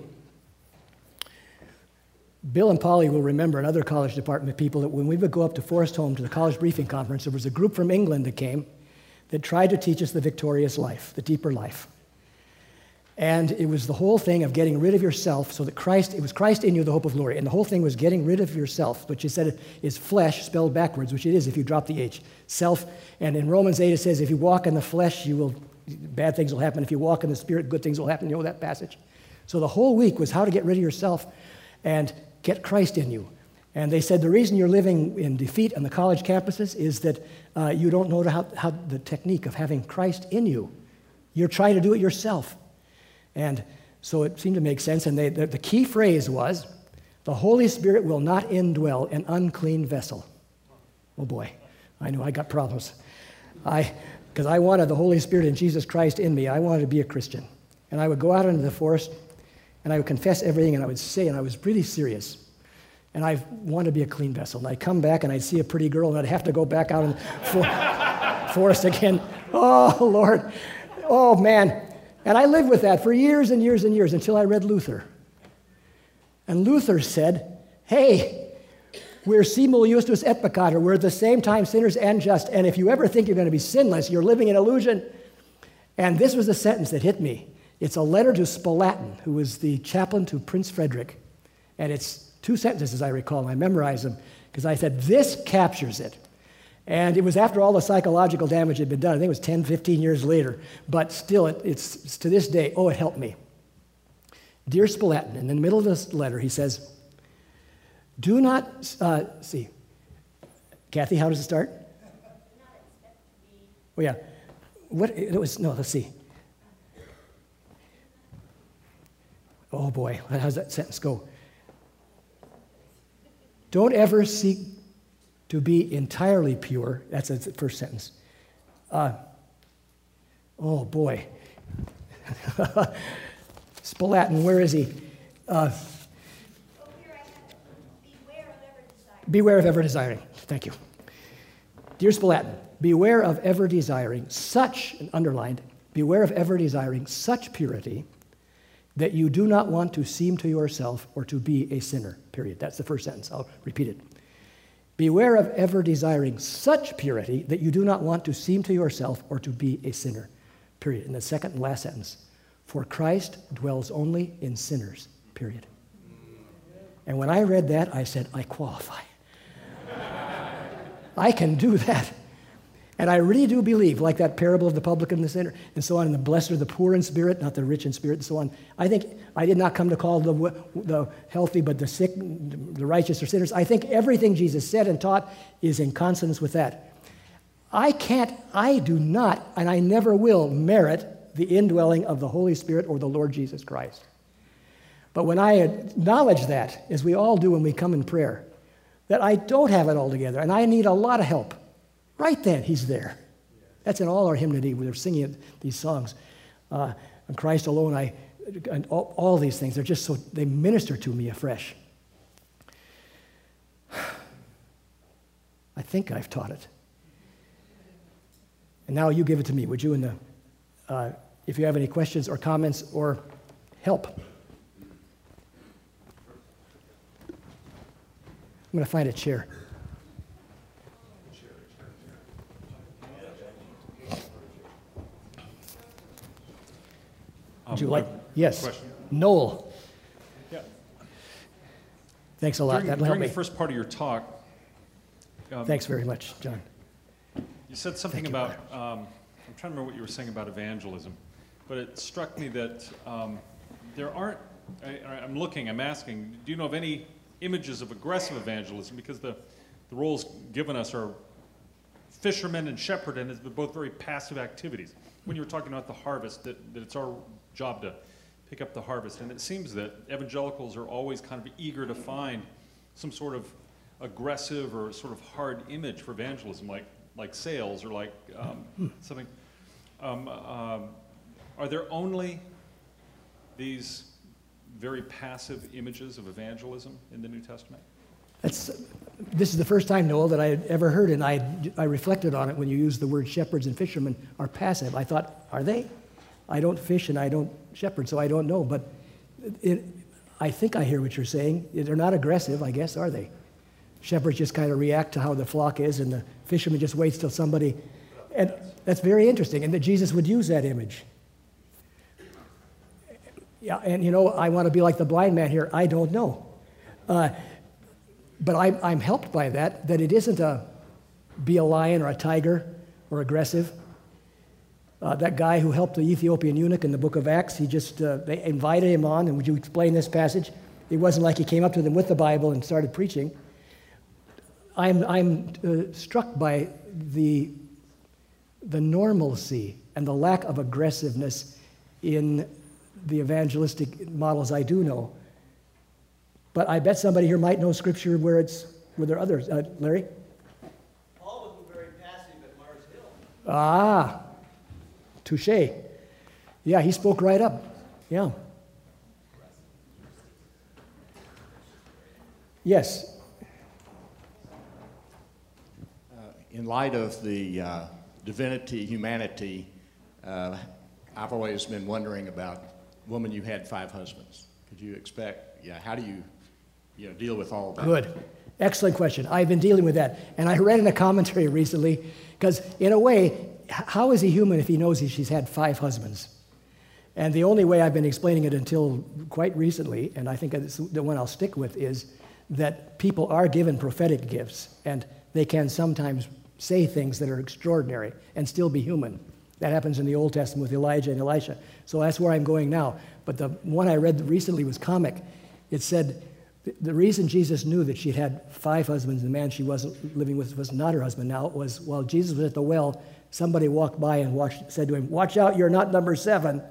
Bill and Polly will remember, and other college department people, that when we would go up to Forest Home to the college briefing conference, there was a group from England that came that tried to teach us the victorious life, the deeper life. And it was the whole thing of getting rid of yourself so that it was Christ in you, the hope of glory. And the whole thing was getting rid of yourself, which you said is flesh spelled backwards, which it is if you drop the H. Self. And in Romans 8 it says, if you walk in the flesh, bad things will happen. If you walk in the Spirit, good things will happen. You know that passage. So the whole week was how to get rid of yourself and get Christ in you. And they said the reason you're living in defeat on the college campuses is that you don't know how the technique of having Christ in you. You're trying to do it yourself. And so it seemed to make sense. And the key phrase was, the Holy Spirit will not indwell an unclean vessel. Oh boy, I know I got problems. Because I wanted the Holy Spirit and Jesus Christ in me. I wanted to be a Christian. And I would go out into the forest, and I would confess everything, and I would say, and I was really serious. And I wanted to be a clean vessel. And I'd come back, and I'd see a pretty girl, and I'd have to go back out in the forest again. Oh, Lord. Oh, man. And I lived with that for years and years and years until I read Luther. And Luther said, hey, we're simul justus et peccator. We're at the same time sinners and just. And if you ever think you're going to be sinless, you're living in illusion. And this was the sentence that hit me. It's a letter to Spalatin, who was the chaplain to Prince Frederick. And it's 2 sentences, as I recall, and I memorized them because I said, this captures it. And it was after all the psychological damage had been done. I think it was 10, 15 years later. But still, it's to this day, it helped me. Dear Spalatin, in the middle of this letter, he says, do not, see. Kathy, how does it start? Oh, yeah. Let's see. Oh, boy, how does that sentence go? Don't ever seek to be entirely pure. That's the first sentence. Oh, boy. Spalatin, where is he? Beware of ever desiring. Thank you. Dear Spalatin, beware of ever desiring such, underlined, beware of ever desiring such purity that you do not want to seem to yourself or to be a sinner, period. That's the first sentence. I'll repeat it. Beware of ever desiring such purity that you do not want to seem to yourself or to be a sinner, period. In the second and last sentence, for Christ dwells only in sinners, period. And when I read that, I said, I qualify. I can do that. And I really do believe, like that parable of the publican and the sinner, and so on, and the blessed are the poor in spirit, not the rich in spirit, and so on. I think I did not come to call the healthy, but the sick, the righteous, or sinners. I think everything Jesus said and taught is in consonance with that. I do not, and I never will merit the indwelling of the Holy Spirit or the Lord Jesus Christ. But when I acknowledge that, as we all do when we come in prayer, that I don't have it all together, and I need a lot of help, right then, he's there. That's in all our hymnody where they're singing these songs. On Christ alone, and all these things, they're just so, they minister to me afresh. I think I've taught it. And now you give it to me, would you? If you have any questions or comments or help. I'm going to find a chair. Would you like? Yes. Question. Noel. Yeah. Thanks a lot. That'll help During me. the first part of your talk, Thanks very much, John. you said something about, I'm trying to remember what you were saying about evangelism, but it struck me that there aren't, I'm asking, do you know of any images of aggressive evangelism? Because the roles given us are fishermen and shepherd, and it's both very passive activities. When you were talking about the harvest, that it's our job to pick up the harvest, and it seems that evangelicals are always kind of eager to find some sort of aggressive or sort of hard image for evangelism, like sales or like something. Are there only these very passive images of evangelism in the New Testament? This is the first time, Noel, that I had ever heard, and I reflected on it when you used the word shepherds and fishermen are passive. I thought, are they? I don't fish and I don't shepherd, so I don't know. But I think I hear what you're saying. They're not aggressive, I guess, are they? Shepherds just kind of react to how the flock is, and the fisherman just waits till somebody. And that's very interesting, and that Jesus would use that image. Yeah, and I want to be like the blind man here. I don't know. But I'm helped by that it isn't be a lion or a tiger or aggressive. That guy who helped the Ethiopian eunuch in the book of Acts, they invited him on, and would you explain this passage? It wasn't like he came up to them with the Bible and started preaching. I'm struck by the normalcy and the lack of aggressiveness in the evangelistic models I do know. But I bet somebody here might know scripture where there are others. Larry? Paul wasn't very passive at Mars Hill. Ah, touche. Yeah, he spoke right up. Yeah. Yes. In light of the divinity, humanity, I've always been wondering about, woman, you had 5 husbands. Could you expect, how do you deal with all of that? Good. Excellent question. I've been dealing with that. And I read in a commentary recently, because in a way, how is he human if he knows she's had 5 husbands? And the only way I've been explaining it until quite recently, and I think it's the one I'll stick with, is that people are given prophetic gifts, and they can sometimes say things that are extraordinary and still be human. That happens in the Old Testament with Elijah and Elisha. So that's where I'm going now. But the one I read recently was comic. It said the reason Jesus knew that she'd had 5 husbands and the man she wasn't living with was not her husband now was while Jesus was at the well, somebody walked by and said to him, "Watch out, you're not number 7."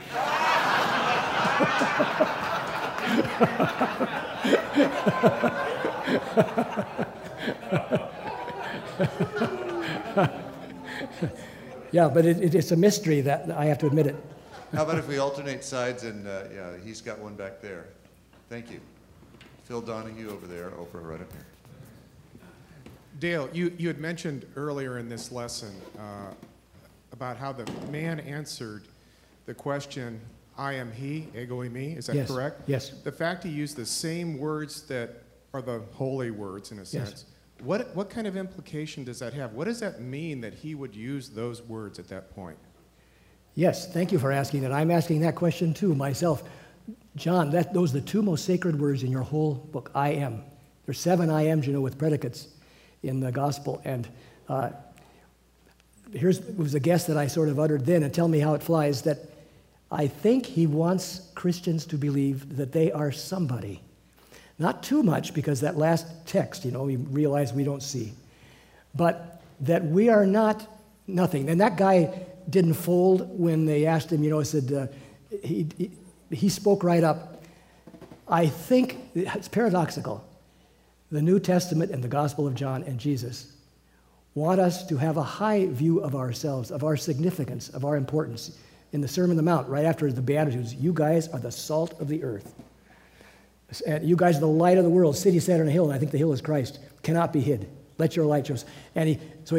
Yeah, but it's a mystery that I have to admit it. How about if we alternate sides and he's got one back there. Thank you. Phil Donahue over there, Oprah right up here. Dale, you had mentioned earlier in this lesson about how the man answered the question, I am he, ego eimi, is that Yes. correct? Yes. The fact he used the same words that are the holy words in a sense, what kind of implication does that have? What does that mean that he would use those words at that point? Yes, thank you for asking that. I'm asking that question too myself. John, those are the 2 most sacred words in your whole book, I am. There's 7 I ams, with predicates in the gospel. And it was a guess that I sort of uttered then, and tell me how it flies, that I think he wants Christians to believe that they are somebody. Not too much, because that last text, we realize we don't see. But that we are not nothing. And that guy didn't fold when they asked him, said, he spoke right up. I think it's paradoxical. The New Testament and the Gospel of John and Jesus want us to have a high view of ourselves, of our significance, of our importance. In the Sermon on the Mount, right after the Beatitudes, you guys are the salt of the earth. And you guys are the light of the world, city set on a hill, and I think the hill is Christ, cannot be hid. Let your light show. And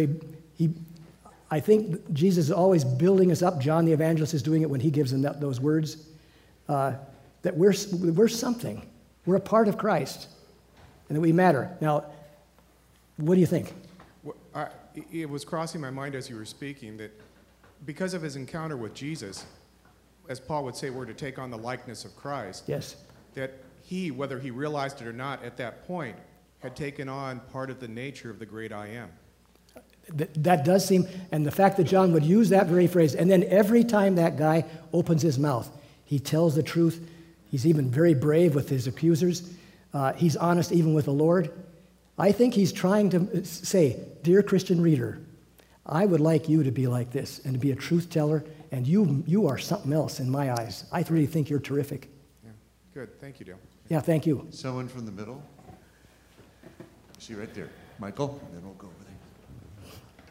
I think Jesus is always building us up. John the Evangelist is doing it when he gives them those words, that we're something. We're a part of Christ, and that we matter. Now, what do you think? Well, it was crossing my mind as you were speaking that because of his encounter with Jesus, as Paul would say, we're to take on the likeness of Christ. Yes. That he, whether he realized it or not at that point, had taken on part of the nature of the great I am. That does seem, and the fact that John would use that very phrase, and then every time that guy opens his mouth, he tells the truth. He's even very brave with his accusers. He's honest even with the Lord. I think he's trying to say, dear Christian reader, I would like you to be like this and to be a truth teller, and you are something else in my eyes. I really think you're terrific. Yeah. Good. Thank you, Dale. Yeah, thank you. Someone from the middle? See right there. Michael, and then we'll go over there.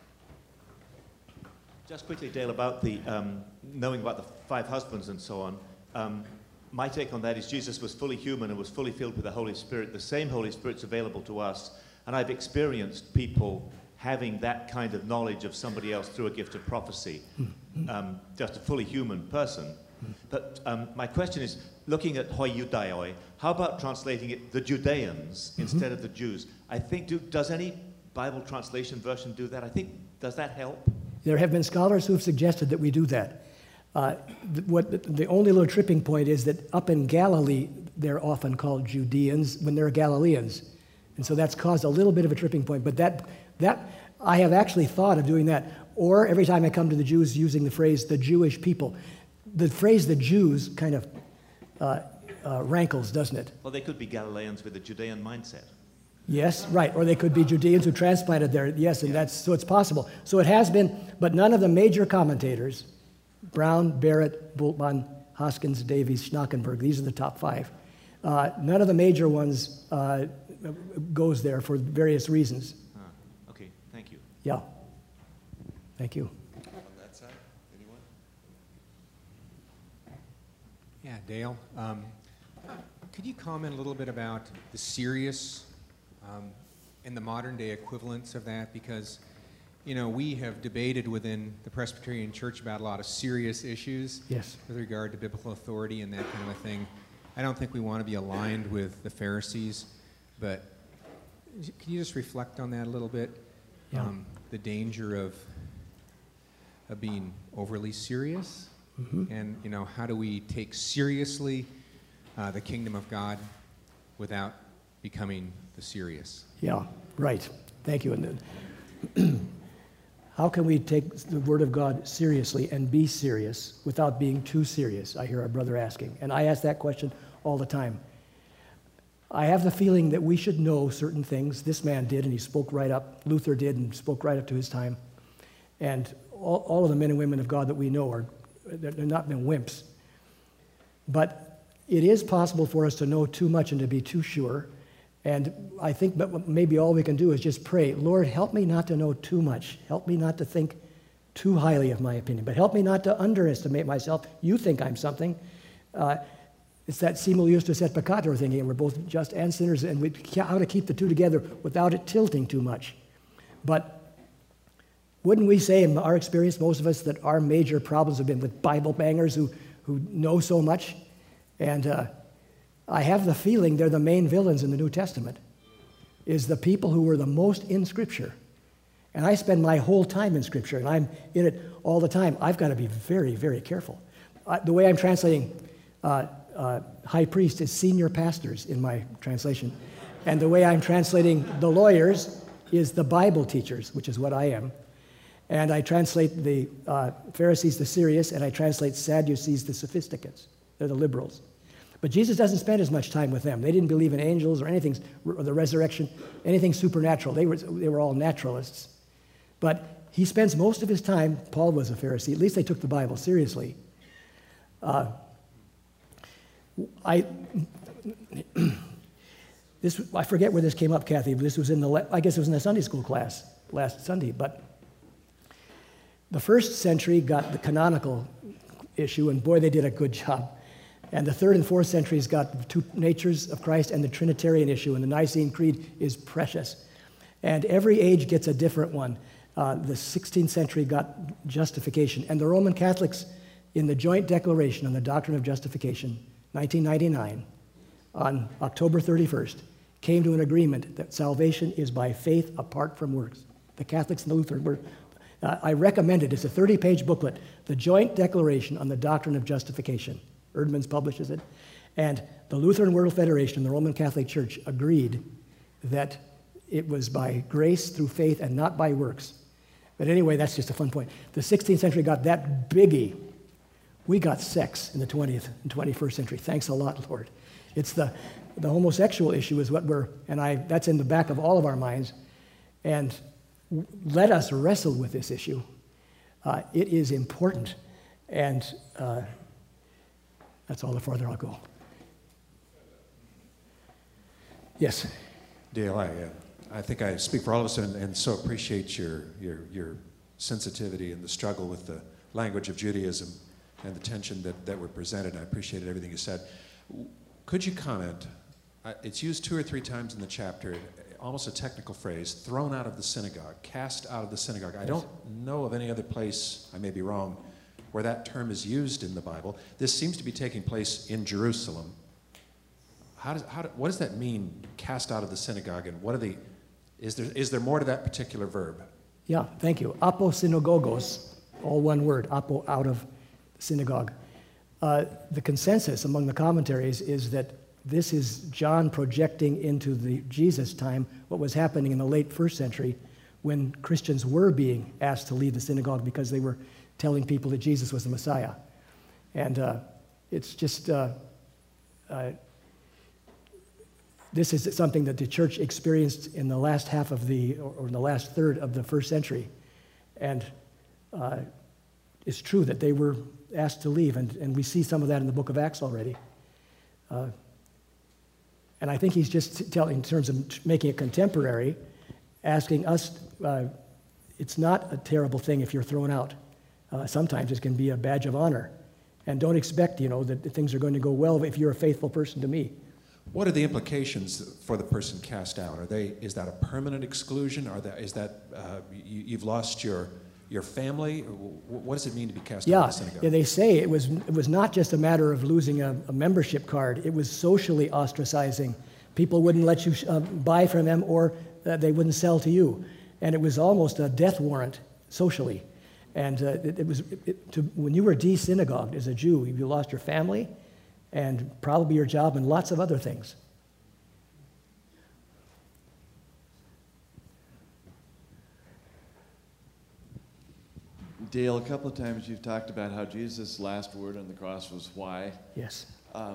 Just quickly, Dale, about the knowing about the 5 husbands and so on. My take on that is Jesus was fully human and was fully filled with the Holy Spirit. The same Holy Spirit's available to us. And I've experienced people having that kind of knowledge of somebody else through a gift of prophecy. Just a fully human person. But my question is, looking at hoi Judaioi, how about translating it the Judeans instead of the Jews? I think, does any Bible translation version do that? Does that help? There have been scholars who have suggested that we do that. The only little tripping point is that up in Galilee, they're often called Judeans when they're Galileans. And so that's caused a little bit of a tripping point. But that I have actually thought of doing that. Or every time I come to the Jews, using the phrase, the Jewish people. The phrase, the Jews, kind of rankles, doesn't it? Well, they could be Galileans with a Judean mindset. Yes, right. Or they could be Judeans who transplanted there. Yes, and so it's possible. So it has been, but none of the major commentators, Brown, Barrett, Bultmann, Hoskins, Davies, Schnackenberg, these are the top 5. None of the major ones goes there for various reasons. Okay, thank you. Yeah. Thank you. On that side, anyone? Yeah, Dale. Could you comment a little bit about the serious and the modern day equivalents of that? Because, we have debated within the Presbyterian Church about a lot of serious issues Yes. with regard to biblical authority and that kind of a thing. I don't think we want to be aligned with the Pharisees, but can you just reflect on that a little bit? Yeah. The danger of being overly serious, and how do we take seriously the kingdom of God without becoming the serious? Yeah, right. Thank you. And then, how can we take the Word of God seriously and be serious without being too serious? I hear our brother asking. And I ask that question all the time. I have the feeling that we should know certain things. This man did, and he spoke right up. Luther did, and spoke right up to his time. And all of the men and women of God that we know they're not been wimps. But it is possible for us to know too much and to be too sure. And I think that maybe all we can do is just pray, Lord, help me not to know too much. Help me not to think too highly of my opinion, but help me not to underestimate myself. You think I'm something. It's that simul justus et peccator thing, and we're both just and sinners, and how to keep the two together without it tilting too much. But wouldn't we say, in our experience, most of us, that our major problems have been with Bible bangers who know so much? And I have the feeling they're the main villains in the New Testament, is the people who were the most in Scripture. And I spend my whole time in Scripture, and I'm in it all the time. I've got to be very, very careful. The way I'm translating high priest is senior pastors in my translation. And the way I'm translating the lawyers is the Bible teachers, which is what I am. And I translate the Pharisees the serious, and I translate Sadducees the sophisticates. They're the liberals. But Jesus doesn't spend as much time with them. They didn't believe in angels or anything, or the resurrection, anything supernatural. They were all naturalists. But he spends most of his time, Paul was a Pharisee, at least they took the Bible seriously. I forget where this came up, Kathy, but this was I guess it was in the Sunday school class last Sunday. But the first century got the canonical issue, and boy, they did a good job. And the third and fourth centuries got the two natures of Christ and the Trinitarian issue, and the Nicene Creed is precious. And every age gets a different one. The 16th century got justification, and the Roman Catholics, in the joint declaration on the doctrine of justification, 1999, on October 31st, came to an agreement that salvation is by faith apart from works. The Catholics and the Lutherans were. I recommend it. It's a 30-page booklet, the Joint Declaration on the Doctrine of Justification. Erdman's publishes it. And the Lutheran World Federation and the Roman Catholic Church agreed that it was by grace through faith and not by works. But anyway, that's just a fun point. The 16th century got that biggie. We got sex in the 20th and 21st century. Thanks a lot, Lord. It's the homosexual issue is what that's in the back of all of our minds. And let us wrestle with this issue. It is important. And that's all the farther I'll go. Yes? Dale, I think I speak for all of us and so appreciate your sensitivity and the struggle with the language of Judaism and the tension that were presented. I appreciated everything you said. Could you comment? It's used 2 or 3 times in the chapter, almost a technical phrase, thrown out of the synagogue, cast out of the synagogue. I don't know of any other place, I may be wrong, where that term is used in the Bible. This seems to be taking place in Jerusalem. What does that mean, cast out of the synagogue, and is there more to that particular verb? Yeah, thank you. Aposynagogos, all one word, apo, out of synagogue. The consensus among the commentaries is that this is John projecting into the Jesus time what was happening in the late first century when Christians were being asked to leave the synagogue because they were telling people that Jesus was the Messiah. And it's just, this is something that the church experienced in the last half of or in the last third of the first century. And it's true that they were asked to leave, and we see some of that in the book of Acts already. And I think he's just telling, in terms of making it contemporary, asking us, it's not a terrible thing if you're thrown out. Sometimes it can be a badge of honor. And don't expect, that things are going to go well if you're a faithful person to me. What are the implications for the person cast out? Is that a permanent exclusion? You've lost your family? What does it mean to be cast out of the synagogue? Yeah, they say it was not just a matter of losing a membership card. It was socially ostracizing. People wouldn't let you buy from them, or they wouldn't sell to you. And it was almost a death warrant socially. And when you were de-synagogued as a Jew, you lost your family and probably your job and lots of other things. Dale, a couple of times you've talked about how Jesus' last word on the cross was why. Yes.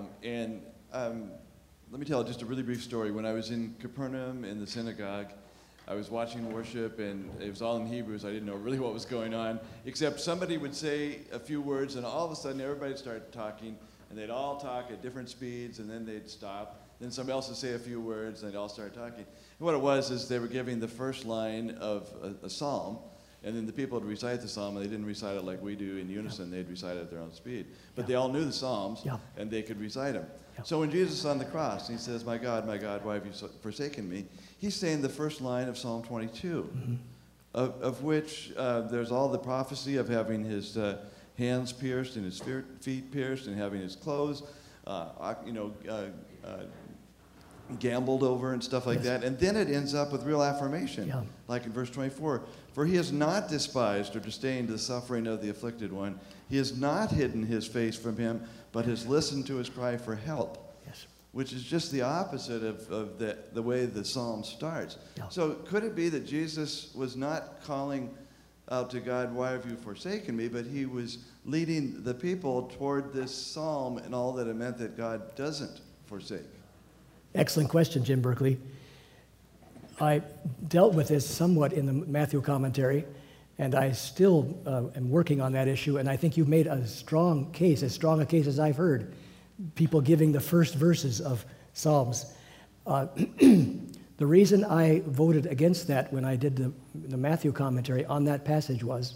Let me tell just a really brief story. When I was in Capernaum in the synagogue, I was watching worship, and it was all in Hebrew, so I didn't know really what was going on, except somebody would say a few words, and all of a sudden everybody would start talking, and they'd all talk at different speeds, and then they'd stop. Then somebody else would say a few words, and they'd all start talking. And what it was is they were giving the first line of a psalm, and then the people would recite the psalm, and they didn't recite it like we do in unison. They'd recite it at their own speed. But they all knew the psalms, and they could recite them. So when Jesus is on the cross, and he says, my God, why have you forsaken me? He's saying the first line of Psalm 22, of which there's all the prophecy of having his hands pierced and his feet pierced and having his clothes, gambled over and stuff like that. And then it ends up with real affirmation, like in verse 24. For he has not despised or disdained the suffering of the afflicted one. He has not hidden his face from him, but has listened to his cry for help, which is just the opposite of the way the psalm starts. So could it be that Jesus was not calling out to God, why have you forsaken me? But he was leading the people toward this psalm and all that it meant that God doesn't forsake. Excellent question, Jim Berkeley. I dealt with this somewhat in the Matthew commentary, and I still am working on that issue, and I think you've made a strong case, as strong a case as I've heard, people giving the first verses of Psalms. The reason I voted against that when I did the Matthew commentary on that passage was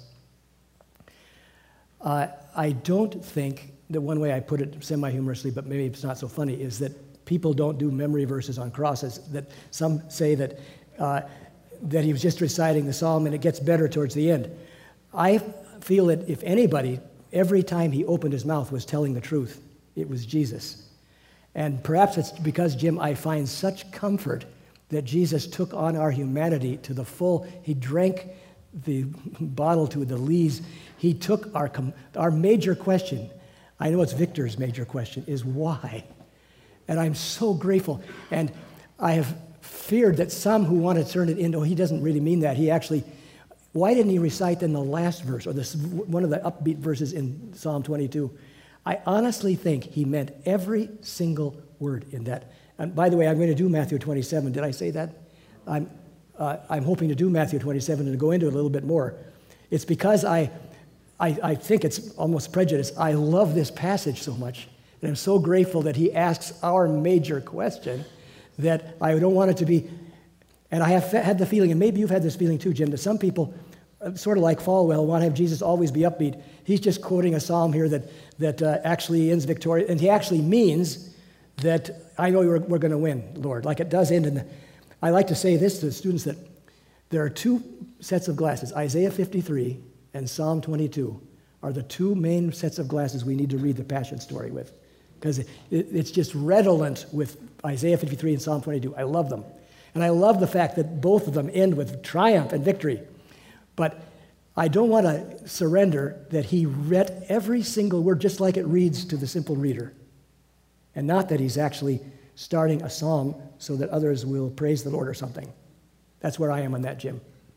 I don't think, the one way I put it semi-humorously, but maybe it's not so funny, is that people don't do memory verses on crosses, that some say that he was just reciting the psalm and it gets better towards the end. I feel that if anybody, every time he opened his mouth was telling the truth, it was Jesus. And perhaps it's because, Jim, I find such comfort that Jesus took on our humanity to the full. He drank the bottle to the lees. He took our major question. I know it's Victor's major question, is why? And I'm so grateful. And I have feared that some who want to turn it into, he doesn't really mean that. He actually, why didn't he recite then the last verse, or one of the upbeat verses in Psalm 22? I honestly think he meant every single word in that. And by the way, I'm going to do Matthew 27. Did I say that? I'm hoping to do Matthew 27 and to go into it a little bit more. It's because I think it's almost prejudice. I love this passage so much. And I'm so grateful that he asks our major question, that I don't want it to be, and I have had the feeling, and maybe you've had this feeling too, Jim, that some people, sort of like Falwell, want to have Jesus always be upbeat. He's just quoting a psalm here that actually ends victorious, and he actually means that I know we're going to win, Lord. Like it does end in I like to say this to the students, that there are two sets of glasses. Isaiah 53 and Psalm 22 are the two main sets of glasses we need to read the Passion story with, because it's just redolent with Isaiah 53 and Psalm 22. I love them. And I love the fact that both of them end with triumph and victory. But I don't want to surrender that he read every single word just like it reads to the simple reader. And not that he's actually starting a psalm so that others will praise the Lord or something. That's where I am on that, Jim.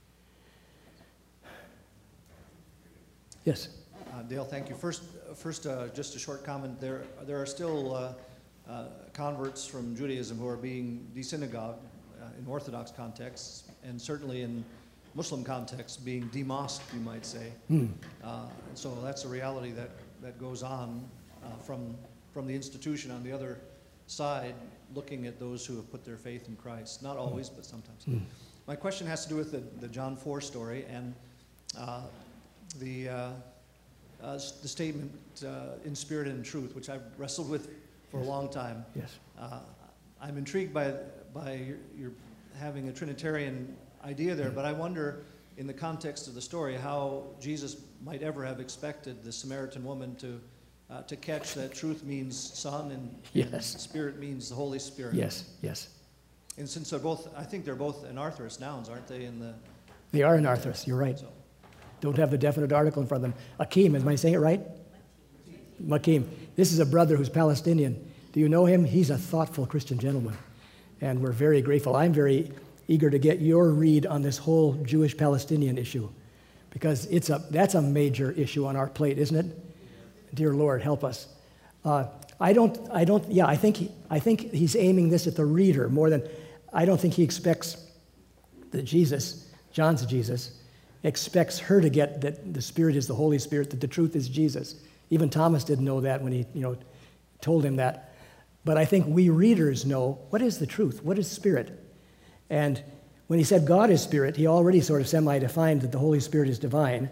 Yes? Dale, thank you. First, just a short comment. There are still converts from Judaism who are being desynagogued in Orthodox contexts, and certainly in Muslim contexts being demosqued, you might say. And so that's a reality that goes on from the institution on the other side, looking at those who have put their faith in Christ. Not always, but sometimes. My question has to do with the John 4 story and the statement in spirit and in truth, which I've wrestled with for a long time. Yes. I'm intrigued by your having a Trinitarian idea there, but I wonder, in the context of the story, how Jesus might ever have expected the Samaritan woman to catch that truth means Son and Spirit means the Holy Spirit. Yes, yes. And since they're both, I think they're both anarthrous nouns, aren't they? They are anarthrous, you're right. So. Don't have the definite article in front of them. Akim, am I saying it right? Makim. This is a brother who's Palestinian. Do you know him? He's a thoughtful Christian gentleman. And we're very grateful. I'm very eager to get your read on this whole Jewish-Palestinian issue, because that's a major issue on our plate, isn't it? Dear Lord, help us. I think he's aiming this at the reader more than, I don't think he expects that Jesus, John's Jesus, expects her to get that the Spirit is the Holy Spirit, that the truth is Jesus. Even Thomas didn't know that when he, told him that. But I think we readers know, what is the truth? What is Spirit? And when he said God is Spirit, he already sort of semi-defined that the Holy Spirit is divine.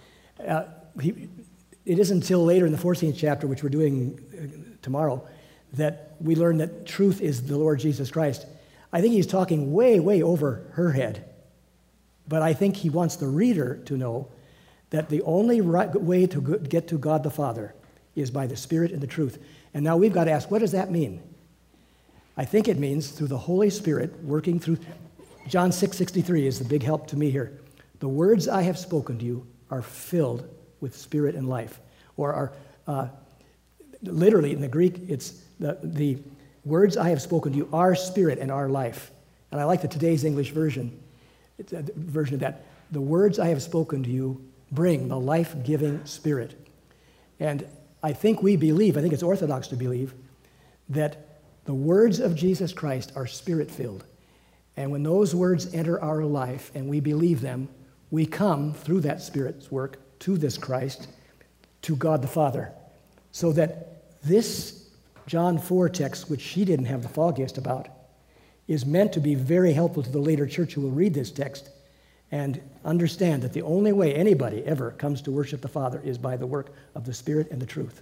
It isn't until later in the 14th chapter, which we're doing tomorrow, that we learn that truth is the Lord Jesus Christ. I think he's talking way, way over her head. But I think he wants the reader to know that the only right way to get to God the Father is by the Spirit and the truth. And now we've got to ask, what does that mean? I think it means through the Holy Spirit working through. John 6:63 is the big help to me here. The words I have spoken to you are filled with spirit and life. Or are, literally in the Greek, it's the words I have spoken to you are spirit and are life. And I like the today's English version. It's a version of that. the words I have spoken to you bring the life-giving Spirit. And I think we believe, I think it's orthodox to believe, that the words of Jesus Christ are Spirit-filled. And when those words enter our life and we believe them, we come through that Spirit's work to this Christ, to God the Father. So that this John 4 text, which she didn't have the foggiest about, is meant to be very helpful to the later church who will read this text and understand that the only way anybody ever comes to worship the Father is by the work of the Spirit and the truth.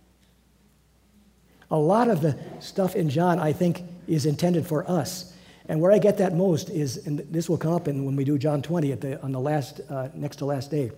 A lot of the stuff in John, I think, is intended for us. And where I get that most is, and this will come up when we do John 20 on the last, next to last day.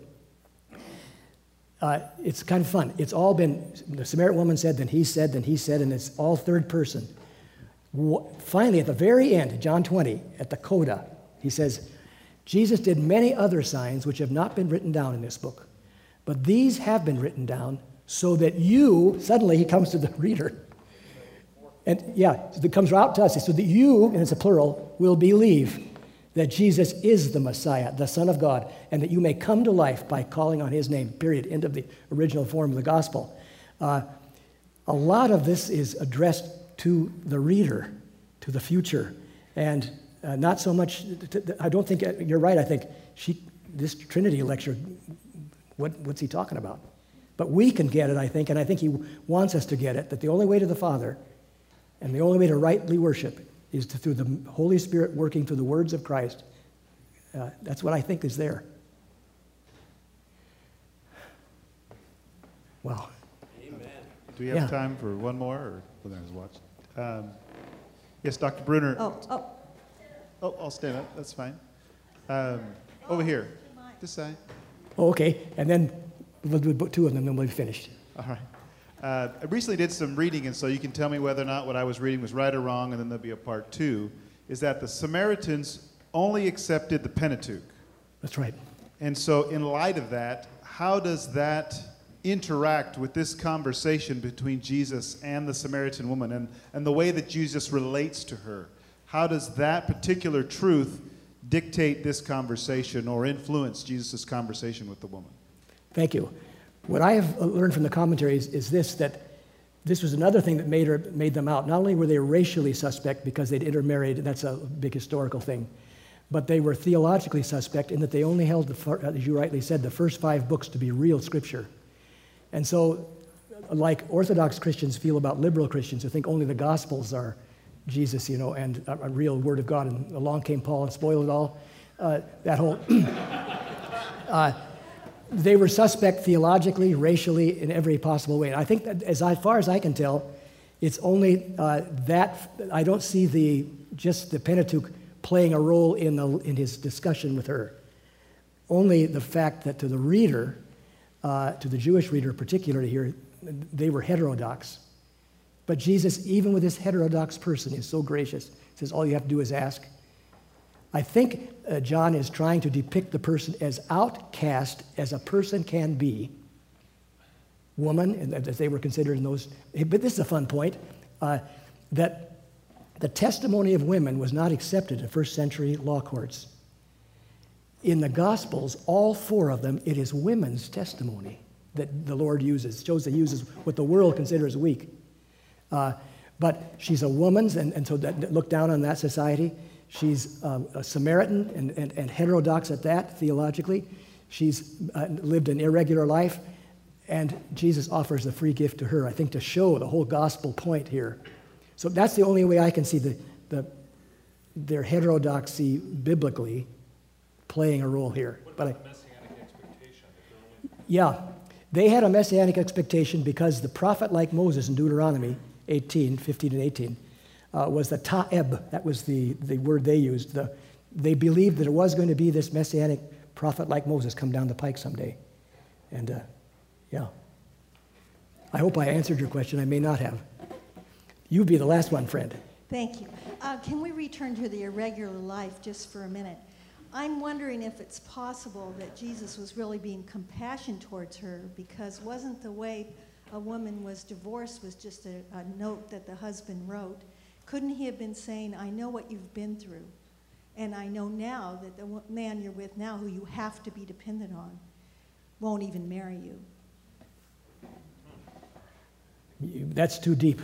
It's kind of fun. It's all been, the Samaritan woman said, then he said, and it's all third person. Finally, at the very end, John 20, at the coda, he says, Jesus did many other signs which have not been written down in this book, but these have been written down so that you, suddenly he comes to the reader, and it comes out to us, so that you, and it's a plural, will believe that Jesus is the Messiah, the Son of God, and that you may come to life by calling on his name, period, end of the original form of the gospel. A lot of this is addressed to the reader, to the future, and not so much, I don't think, you're right, I think this Trinity lecture, what's he talking about? But we can get it, I think, and I think he wants us to get it, that the only way to the Father and the only way to rightly worship is through the Holy Spirit working through the words of Christ. That's what I think is there. Wow. Amen. Do we have time for one more, or well, I was watching? Yes, Dr. Bruner. Oh, I'll stand up. That's fine. Over here, this side. Oh, okay, and then we'll do two of them, then we'll be finished. All right. I recently did some reading, and so you can tell me whether or not what I was reading was right or wrong, and then there'll be a part two, is that the Samaritans only accepted the Pentateuch. That's right. And so in light of that, how does that interact with this conversation between Jesus and the Samaritan woman and the way that Jesus relates to her? How does that particular truth dictate this conversation or influence Jesus' conversation with the woman? Thank you. What I have learned from the commentaries is this, that this was another thing that made them out. Not only were they racially suspect because they'd intermarried, and that's a big historical thing, but they were theologically suspect in that they only held, as you rightly said, the first 5 books to be real scripture. And so, like Orthodox Christians feel about liberal Christians who think only the Gospels are Jesus, and a real Word of God, and along came Paul and spoiled it all. That whole... they were suspect theologically, racially, in every possible way. And I think that, as far as I can tell, it's only that I don't see just the Pentateuch playing a role in his discussion with her. Only the fact that to the reader, to the Jewish reader particularly here, they were heterodox. But Jesus, even with this heterodox person, is so gracious. He says, all you have to do is ask. I think John is trying to depict the person as outcast as a person can be. Woman, and as they were considered in those. But this is a fun point, that the testimony of women was not accepted in first century law courts. In the Gospels, all 4 of them, it is women's testimony that the Lord uses. It shows that he uses what the world considers weak. But she's a woman's, and so look down on that society. She's a Samaritan and heterodox at that, theologically. She's lived an irregular life, and Jesus offers a free gift to her, I think, to show the whole gospel point here. So that's the only way I can see their heterodoxy biblically playing a role here. What about the messianic expectation? Yeah, they had a messianic expectation because the prophet like Moses in Deuteronomy 15 and 18, was the ta'eb. That was the word they used. They believed that it was going to be this messianic prophet like Moses come down the pike someday. And yeah. I hope I answered your question. I may not have. You be the last one, friend. Thank you. Can we return to the irregular life just for a minute? I'm wondering if it's possible that Jesus was really being compassionate towards her, because wasn't the way a woman was divorced was just a note that the husband wrote? Couldn't he have been saying, I know what you've been through, And I know now that the man you're with now, who you have to be dependent on, won't even marry you. That's too deep.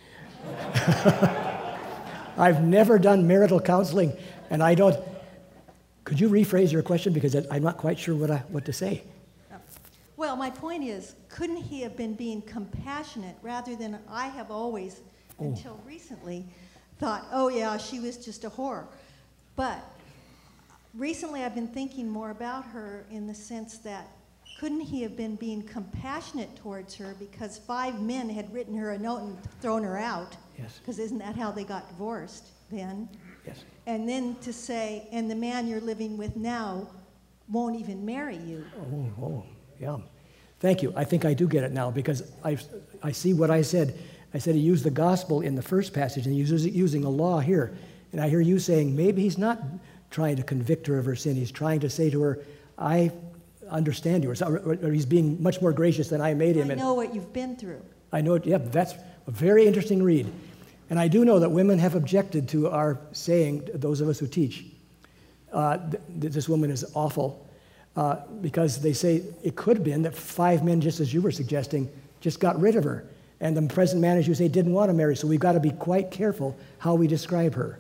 I've never done marital counseling, and I don't. Could you rephrase your question, because I'm not quite sure what to say. Well, my point is, couldn't he have been being compassionate rather than I have always, until recently, thought, oh yeah, she was just a whore. But recently I've been thinking more about her in the sense that couldn't he have been being compassionate towards her because 5 men had written her a note and thrown her out? Yes. Because isn't that how they got divorced then? Yes. And then to say, and the man you're living with now won't even marry you. Oh, yeah. Thank you. I think I do get it now, because I see what I said. I said he used the gospel in the first passage, and he uses it using a law here. And I hear you saying maybe he's not trying to convict her of her sin. He's trying to say to her, I understand you. Or he's being much more gracious than I made him. I know what you've been through. I know it. Yeah, that's a very interesting read. And I do know that women have objected to our saying, those of us who teach, this woman is awful, because they say it could have been that 5 men, just as you were suggesting, just got rid of her. And the present man, as you say, didn't want to marry. So we've got to be quite careful how we describe her.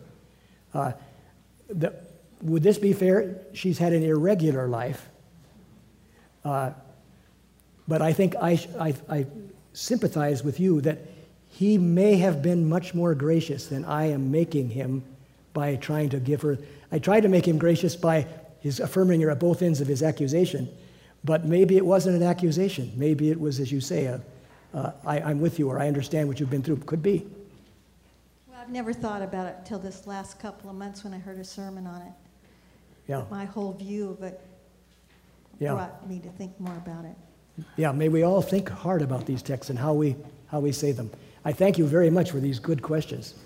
Would this be fair? She's had an irregular life. But I think I sympathize with you that he may have been much more gracious than I am making him by trying to give her. I tried to make him gracious by his affirming her at both ends of his accusation, but maybe it wasn't an accusation. Maybe it was, as you say, I'm with you, or I understand what you've been through. Could be. Well, I've never thought about it till this last couple of months when I heard a sermon on it. Yeah. My whole view of it brought me to think more about it. Yeah, may we all think hard about these texts and how we say them. I thank you very much for these good questions.